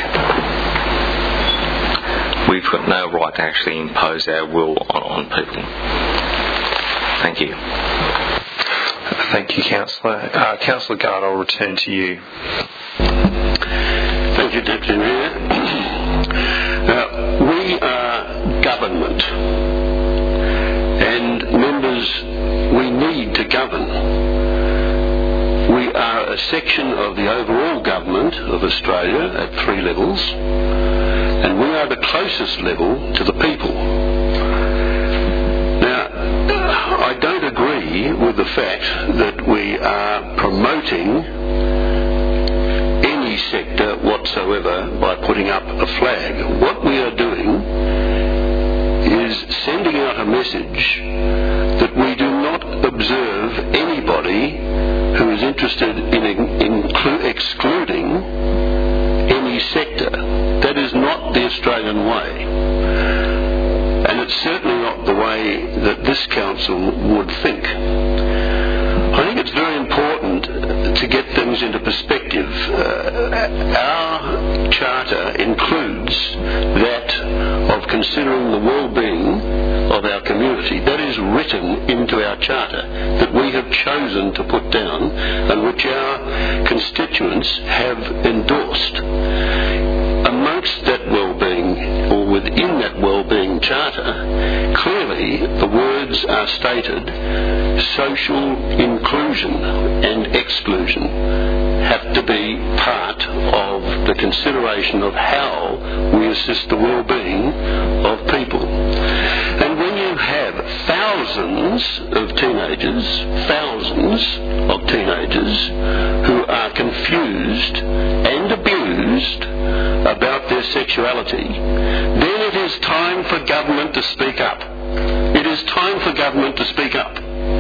We've got no right to actually impose our will on, on people. Thank you. Thank you, Councillor. Uh, Councillor Gard, I'll return to you. Thank you, Deputy Mayor. Uh, we are government, and members, we need to govern. We are a section of the overall government of Australia at three levels, and we are the closest level to the people. Now, I don't agree with the fact that we are promoting sector whatsoever by putting up a flag. What we are doing is sending out a message that we do not observe anybody who is interested in inclu- excluding any sector. That is not the Australian way. And it's certainly not the way that this council would think. I think it's very important to get things into perspective. Uh, our charter includes that of considering the well-being of our community. That is written into our charter, that we have chosen to put down and which our constituents have endorsed. Amongst that well-being, or within that well-being charter, clearly the words are stated: social inclusion and exclusion have to be part of the consideration of how we assist the well-being of people. And when you have thousands of teenagers, thousands of teenagers who are confused and abused about their sexuality, then it is time for government to speak up. It is time for government to speak up.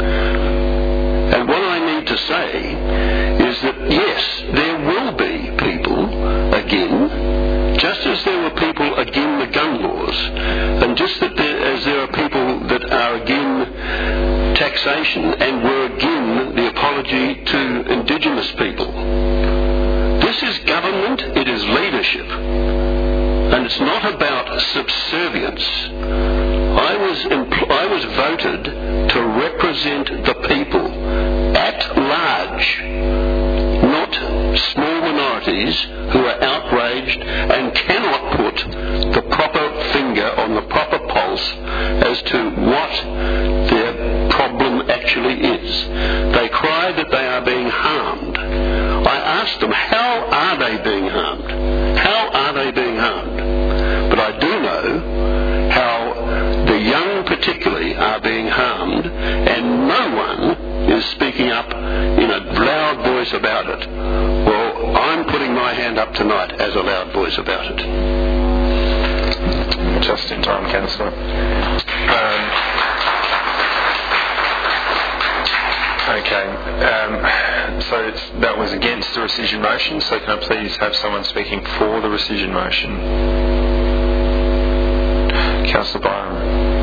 And what I need to say is that, yes, there will be people again, just as there were people again the gun laws, and just that there, as there are people that are again taxation and were again the apology to Indigenous people. This is government, it is leadership. And it's not about subservience. I was empl- I was voted to represent the people at large, not small minorities who are outraged and cannot put the proper finger on the proper pulse as to what their problem actually is. They cry that they are being harmed. I asked them, how are they being harmed? How are they being harmed? But I do know how the young particularly are being harmed, and no one is speaking up in a loud voice about it. Well, I'm putting my hand up tonight as a loud voice about it. Just in time, Councillor. Um, Okay, um, so it's, that was against the rescission motion, so can I please have someone speaking for the rescission motion? Councillor Byron.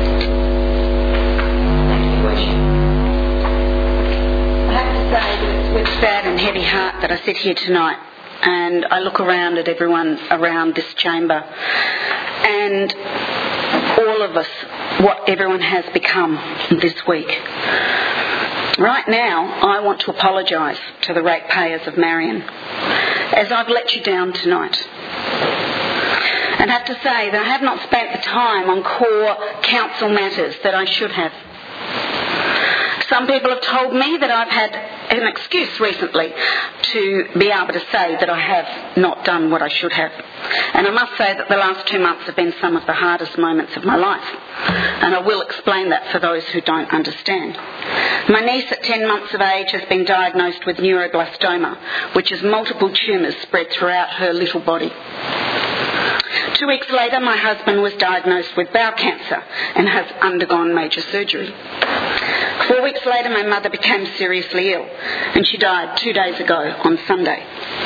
I have to say that it's with sad and heavy heart that I sit here tonight and I look around at everyone around this chamber and all of us, what everyone has become this week. Right now, I want to apologise to the ratepayers of Marion, as I've let you down tonight. And have to say that I have not spent the time on core council matters that I should have. Some people have told me that I've had an excuse recently to be able to say that I have not done what I should have. And I must say that the last two months have been some of the hardest moments of my life. And I will explain that for those who don't understand. My niece at ten months of age has been diagnosed with neuroblastoma, which is multiple tumours spread throughout her little body. Two weeks later, my husband was diagnosed with bowel cancer and has undergone major surgery. Four weeks later, my mother became seriously ill and she died two days ago on Sunday.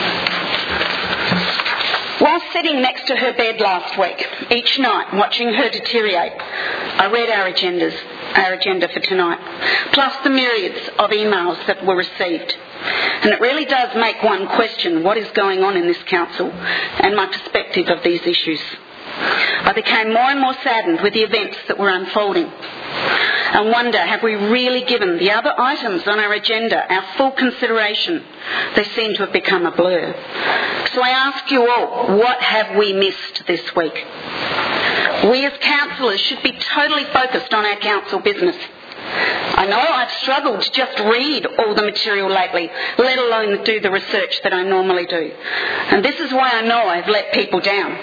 While sitting next to her bed last week, each night watching her deteriorate, I read our agendas, our agenda for tonight, plus the myriads of emails that were received. And it really does make one question what is going on in this council and my perspective of these issues. I became more and more saddened with the events that were unfolding and wonder, have we really given the other items on our agenda our full consideration? They seem to have become a blur. So I ask you all, what have we missed this week? We as councillors should be totally focused on our council business. I know I've struggled to just read all the material lately, let alone do the research that I normally do. And this is why I know I've let people down.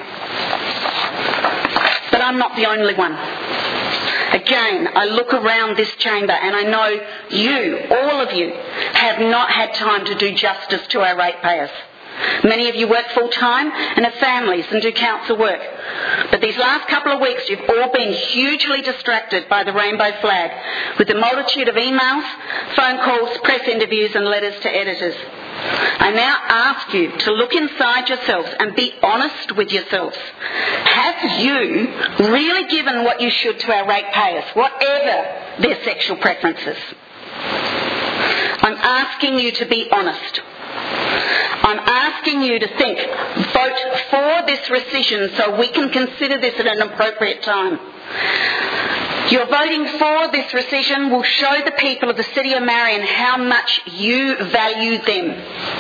But I'm not the only one. Again, I look around this chamber and I know you, all of you, have not had time to do justice to our ratepayers. Many of you work full-time and have families and do council work. But these last couple of weeks, you've all been hugely distracted by the rainbow flag with a multitude of emails, phone calls, press interviews and letters to editors. I now ask you to look inside yourselves and be honest with yourselves. Have you really given what you should to our ratepayers, whatever their sexual preferences? I'm asking you to be honest. I'm asking you to think, vote for this rescission so we can consider this at an appropriate time. Your voting for this rescission will show the people of the City of Marion how much you value them.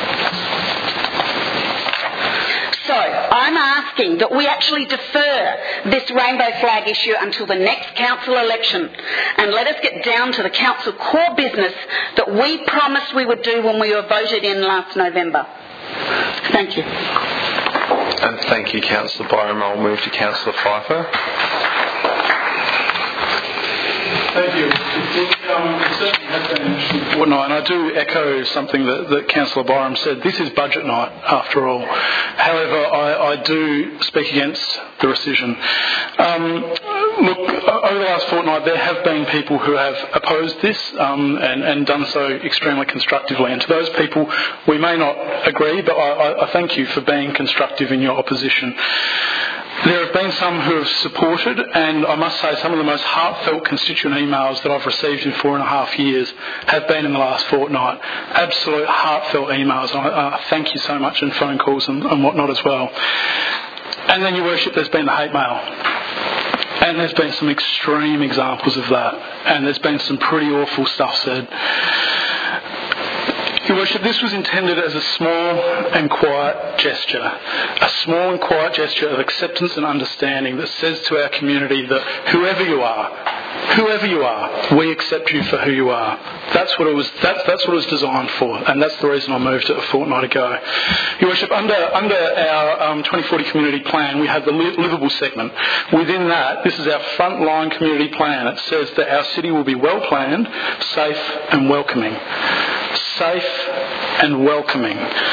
So, I'm asking that we actually defer this rainbow flag issue until the next council election and let us get down to the council core business that we promised we would do when we were voted in last November. Thank you. And thank you, Councillor Byram. I'll move to Councillor Pfeiffer. Thank you. It, um, it certainly has been an interesting fortnight, and I do echo something that, that Councillor Byram said. This is budget night, after all. However, I, I do speak against the rescission. Um, look, over the last fortnight, there have been people who have opposed this um, and, and done so extremely constructively. And to those people, we may not agree, but I, I, I thank you for being constructive in your opposition. There have been some who have supported, and I must say some of the most heartfelt constituent emails that I've received in four and a half years have been in the last fortnight. Absolute heartfelt emails. I uh, thank you so much, and phone calls and, and whatnot as well. And then, Your Worship, there's been the hate mail. And there's been some extreme examples of that. And there's been some pretty awful stuff said. Your Worship, this was intended as a small and quiet gesture, a small and quiet gesture of acceptance and understanding that says to our community that whoever you are, whoever you are, we accept you for who you are. That's what it was. That's that's what it was designed for, and that's the reason I moved it a fortnight ago. Your Worship, under under our um, twenty forty community plan, we have the li- livable segment. Within that, this is our frontline community plan. It says that our city will be well planned, safe, and welcoming. Safe and welcoming.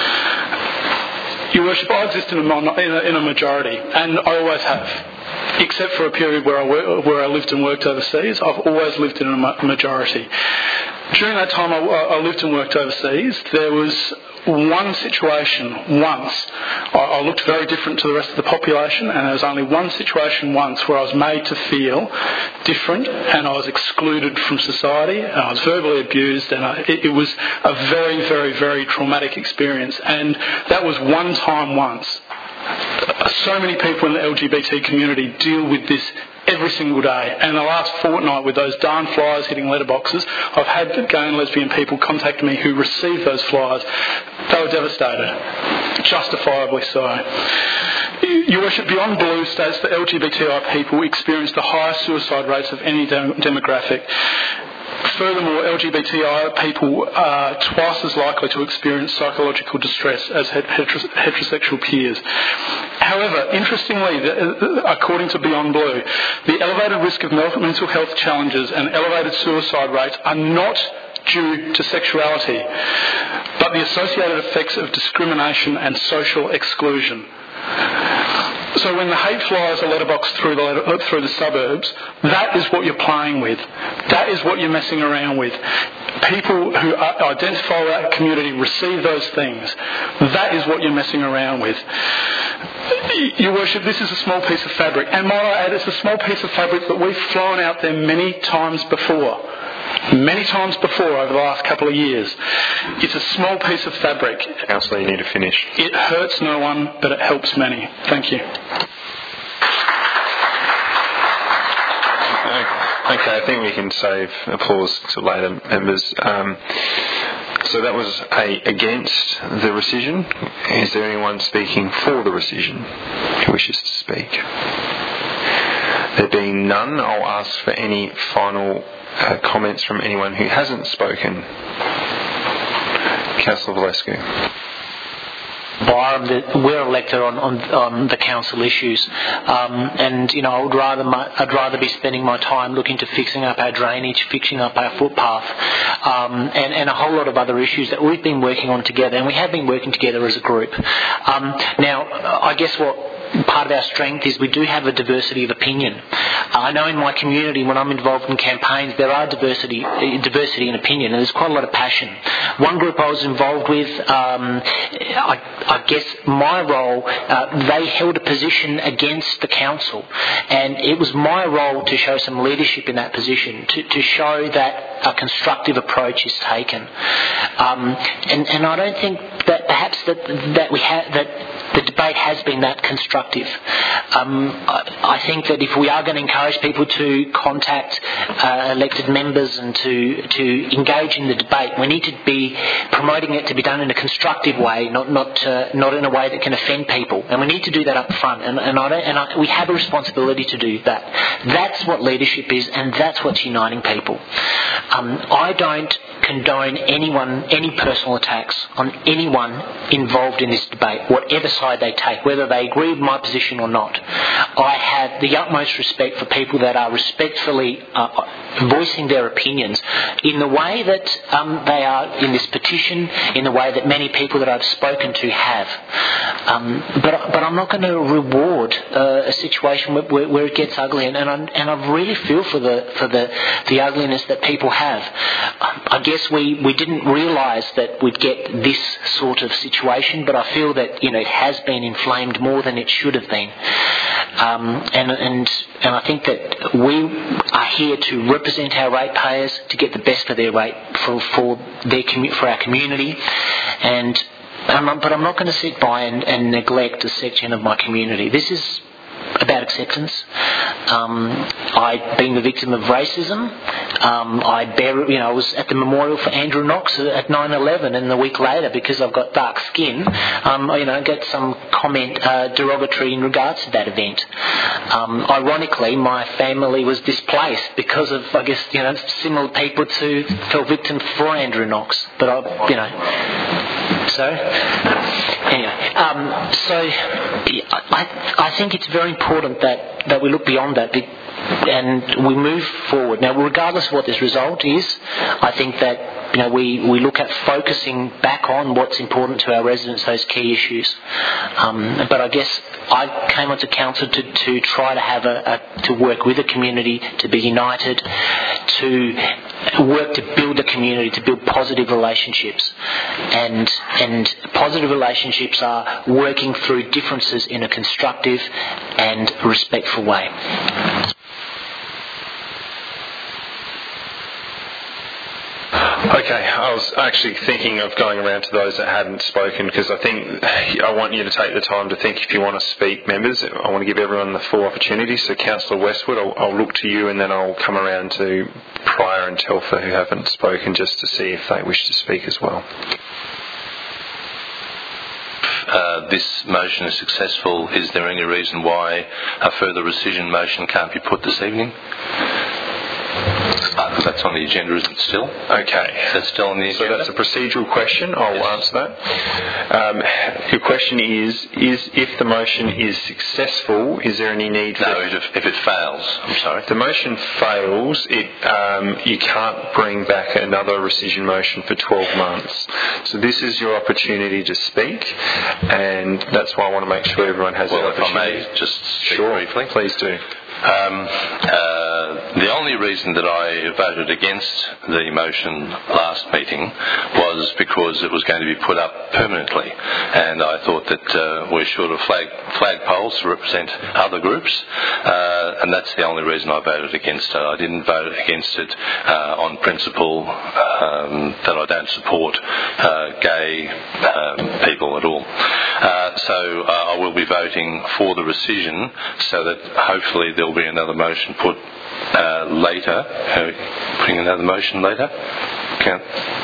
Your Worship, I exist in a, mon- in a, in a majority, and I always have. Except for a period where I, work, where I lived and worked overseas, I've always lived in a ma- majority. During that time I, I lived and worked overseas, there was one situation once. I, I looked very different to the rest of the population, and there was only one situation once where I was made to feel different, and I was excluded from society, and I was verbally abused, and I, it, it was a very, very, very traumatic experience. And that was one time once. So many people in the L G B T community deal with this every single day. And in the last fortnight, with those darn flyers hitting letterboxes, I've had gay and lesbian people contact me who received those flyers. They were devastated. Justifiably so. Your Worship, Beyond Blue states that L G B T I people experience the highest suicide rates of any dem- demographic. Furthermore, L G B T I people are twice as likely to experience psychological distress as heterose- heterosexual peers. However, interestingly, according to Beyond Blue, the elevated risk of mental health challenges and elevated suicide rates are not due to sexuality, but the associated effects of discrimination and social exclusion. So when the hate flyers are letterboxed through the, letter, through the suburbs, that is what you're playing with. That is what you're messing around with. People who identify with that community receive those things. That is what you're messing around with. Your Worship, this is a small piece of fabric. And might I add, it's a small piece of fabric that we've flown out there many times before. Many times before over the last couple of years. It's a small piece of fabric. Councillor, you need to finish. It hurts no one, but it helps many. Thank you. Okay, I think we can save applause to later members. Um, so that was a against the rescission. Is there anyone speaking for the rescission who wishes to speak? There being none, I'll ask for any final uh, comments from anyone who hasn't spoken. Councillor Valescu. Byram that we're elected on, on, on the council issues, um, and you know I would rather my, I'd rather be spending my time looking to fixing up our drainage, fixing up our footpath, um, and, and a whole lot of other issues that we've been working on together, and we have been working together as a group. Um, now, I guess what part of our strength is we do have a diversity of opinion. Uh, I know in my community when I'm involved in campaigns there are diversity diversity in opinion, and there's quite a lot of passion. One group I was involved with, um, I, I guess my role, uh, they held a position against the council, and it was my role to show some leadership in that position, to, to show that a constructive approach is taken. Um, and, and I don't think that perhaps that that we have that the debate has been that constructive. Um, I, I think that if we are going to encourage people to contact uh, elected members and to to engage in the debate, we need to be promoting it to be done in a constructive way, not not uh, not in a way that can offend people. And we need to do that up front. And, and, I don't, and I, we have a responsibility to do that. That's what leadership is, and that's what's uniting people. Um, I don't condone anyone, any personal attacks on anyone involved in this debate, whatever side they take, whether they agree with my position or not. I have the utmost respect for people that are respectfully uh, voicing their opinions in the way that um, they are in this petition, in the way that many people that I've spoken to have. Um, but but I'm not going to reward uh, a situation where, where, where it gets ugly, and and I, and I really feel for the for the, the ugliness that people have. Um, I guess we, we didn't realise that we'd get this sort of situation, but I feel that you know it has been inflamed more than it should have been. Um, and and and I think that we are here to represent our ratepayers, to get the best of their rate for for their commu- for our community, and. Um, but I'm not going to sit by and, and neglect a section of my community. This is about acceptance. Um, I've been the victim of racism. Um, I bear, you know, I was at the memorial for Andrew Knox at nine eleven, and a week later, because I've got dark skin, um, you know, get some comment uh, derogatory in regards to that event. Um, ironically, my family was displaced because of, I guess, you know, similar people to fell victim for Andrew Knox. But I, you know. So, anyway, um, so I, I think it's very important that, that we look beyond that and we move forward. Now, regardless of what this result is, I think that you know we, we look at focusing back on what's important to our residents, those key issues. Um, but I guess I came onto council to, to try to have a, a to work with the community, to be united, to work to build the community, to build positive relationships, and and positive relationships are working through differences in a constructive and respectful way. Okay, I was actually thinking of going around to those that hadn't spoken, because I think I want you to take the time to think if you want to speak, members. I want to give everyone the full opportunity. So Councillor Westwood, I'll, I'll look to you, and then I'll come around to Pryor and Telfer who haven't spoken, just to see if they wish to speak as well. Uh, this motion is successful, is there any reason why a further rescission motion can't be put this evening? Uh, that's on the agenda, isn't it still? Okay. That's still on the agenda? So that's a procedural question. I'll yes. answer that. Um, your question is, is if the motion is successful, is there any need for... No, if, if it fails. I'm sorry. If the motion fails, it, um, you can't bring back another rescission motion for twelve months. So this is your opportunity to speak, and that's why I want to make sure everyone has well, the opportunity. Well, if I may just speak sure. briefly. Please do. Um, uh, the only reason that I voted against the motion last meeting was because it was going to be put up permanently, and I thought that uh, we're short of flag flagpoles to represent other groups, uh, and that's the only reason I voted against it. I didn't vote against it uh, on principle um, that I don't support uh, gay um, people at all. Uh, so uh, I will be voting for the rescission, so that hopefully there will be another motion put uh, later. Uh, putting another motion later? Count.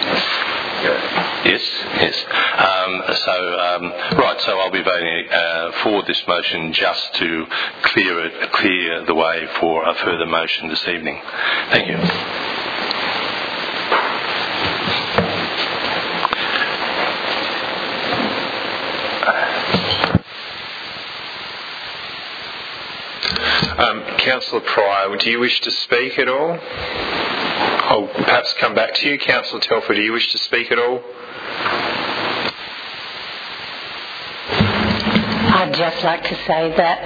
Yes, yes. Um, so, um, right, so I'll be voting uh, for this motion just to clear it, clear the way for a further motion this evening. Thank you. Um, Councillor Pryor, do you wish to speak at all? I'll perhaps come back to you. Councillor Telford, do you wish to speak at all? I'd just like to say that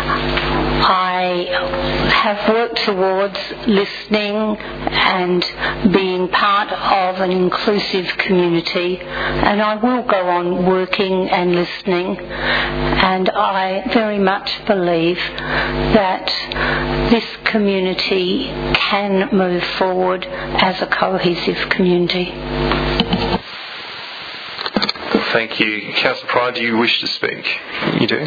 I have worked towards listening and being part of an inclusive community, and I will go on working and listening, and I very much believe that this community can move forward as a cohesive community. Thank you. Councillor Pryor, do you wish to speak? You do?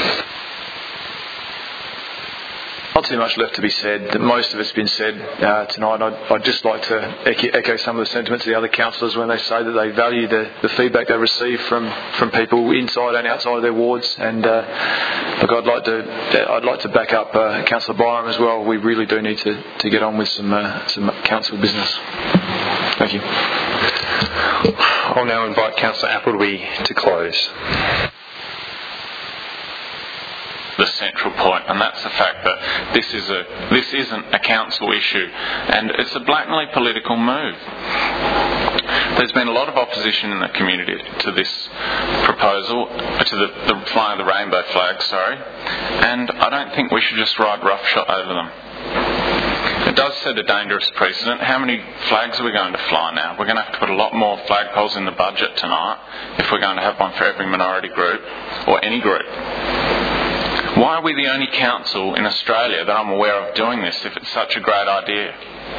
Not too much left to be said. Most of it's been said uh, tonight. I'd, I'd just like to echo some of the sentiments of the other councillors when they say that they value the, the feedback they receive from, from people inside and outside of their wards. And uh, look, I'd like to I'd like to back up uh, Councillor Byram as well. We really do need to, to get on with some uh, some council business. Thank you. I'll now invite Councillor Appleby to close. The central point, and that's the fact that this is a this isn't a council issue, and it's a blatantly political move. There's been a lot of opposition in the community to this proposal, to the, the flying of the rainbow flag, sorry, and I don't think we should just ride roughshod over them. It does set a dangerous precedent. How many flags are we going to fly now? We're going to have to put a lot more flagpoles in the budget tonight if we're going to have one for every minority group or any group. Why are we the only council in Australia that I'm aware of doing this if it's such a great idea?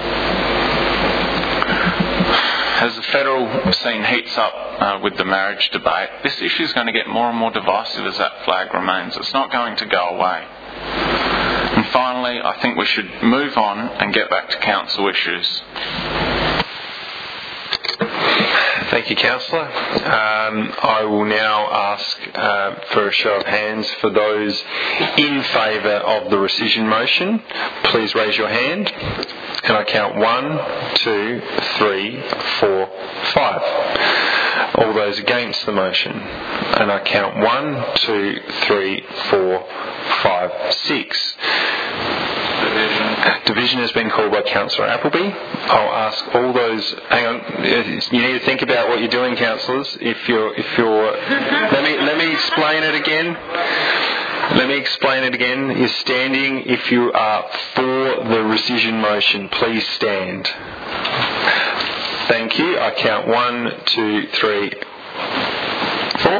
As the federal scene heats up uh, with the marriage debate, this issue is going to get more and more divisive as that flag remains. It's not going to go away. And finally, I think we should move on and get back to council issues. Thank you, Councillor. Um, I will now ask uh, for a show of hands for those in favour of the rescission motion. Please raise your hand. Can I count one, two, three, four, five? All those against the motion. And I count one, two, three, four, five, six. Division. Division has been called by Councillor Appleby. I'll ask all those. Hang on. You need to think about what you're doing, councillors. If you're, if you're, let me let me explain it again. Let me explain it again. You're standing if you are for the rescission motion. Please stand. Thank you. I count one, two, three, four.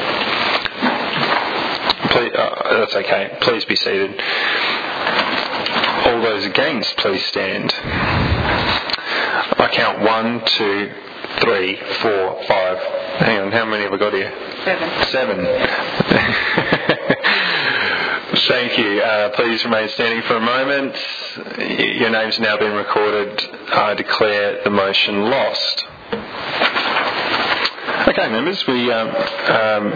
Please, uh, that's okay. Please be seated. All those against, please stand. I count one, two, three, four, five. Hang on, how many have I got here? Seven. Seven. Thank you. Uh, please remain standing for a moment. Your name's now been recorded. I declare the motion lost. Okay, members, we... Um, um,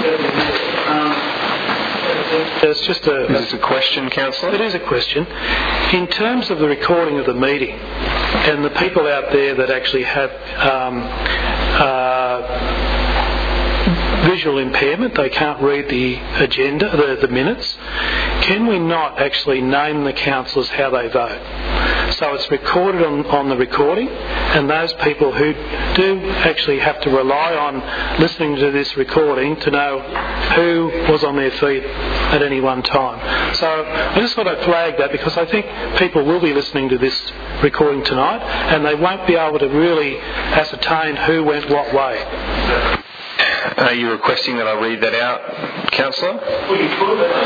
It's just a, is this a question, Councillor? It is a question. In terms of the recording of the meeting and the people out there that actually have um, uh, visual impairment, they can't read the agenda, the, the minutes, can we not actually name the councillors how they vote? So it's recorded on, on the recording, and those people who do actually have to rely on listening to this recording to know who was on their feet at any one time. So I just thought I'd flag that because I think people will be listening to this recording tonight and they won't be able to really ascertain who went what way. Are you requesting that I read that out, Councillor? Well, you could, but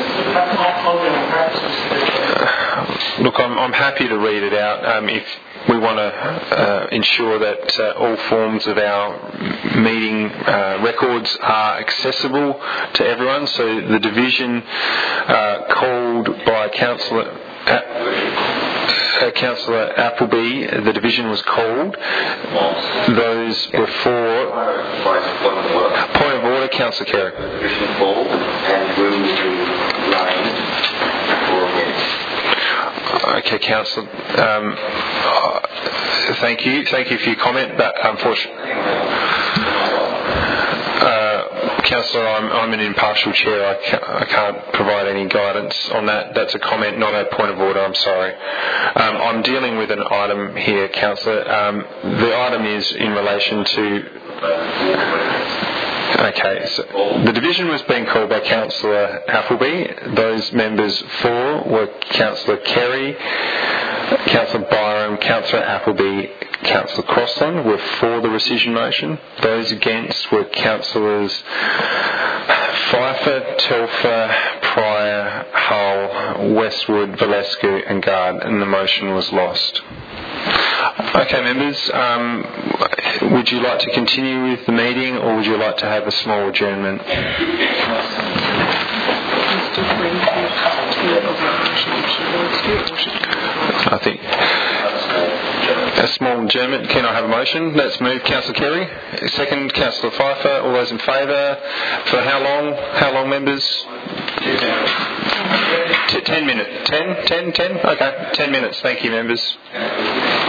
Look, I'm, I'm happy to read it out um, if we want to uh, ensure that uh, all forms of our meeting uh, records are accessible to everyone. So the division uh, called by Councillor uh, uh, Councillor Appleby, the division was called. Those were for... Point of order, Councillor Carrick. Division called and will be named for a minute. Okay, Councillor. Um, uh, thank you. Thank you for your comment, but unfortunately, uh, Councillor, I'm, I'm an impartial chair. I, ca- I can't provide any guidance on that. That's a comment, not a point of order. I'm sorry. Um, I'm dealing with an item here, Councillor. Um, the item is in relation to... Okay, so the division was being called by Councillor Appleby. Those members for were Councillor Kerry, Councillor Byram, Councillor Appleby, Councillor Crossland were for the rescission motion. Those against were Councillors Pfeiffer, Telfer, Pryor, Hull, Westwood, Valescu and Guard, and the motion was lost. Okay, members, um, would you like to continue with the meeting or would you like to have a small adjournment? I think a small adjournment. Can I have a motion? Let's move. Councillor Kerry. Second, Councillor Pfeiffer. All those in favour? For how long? How long, members? T- ten minutes. Ten? Ten? Ten? Okay. Ten minutes. Thank you, members.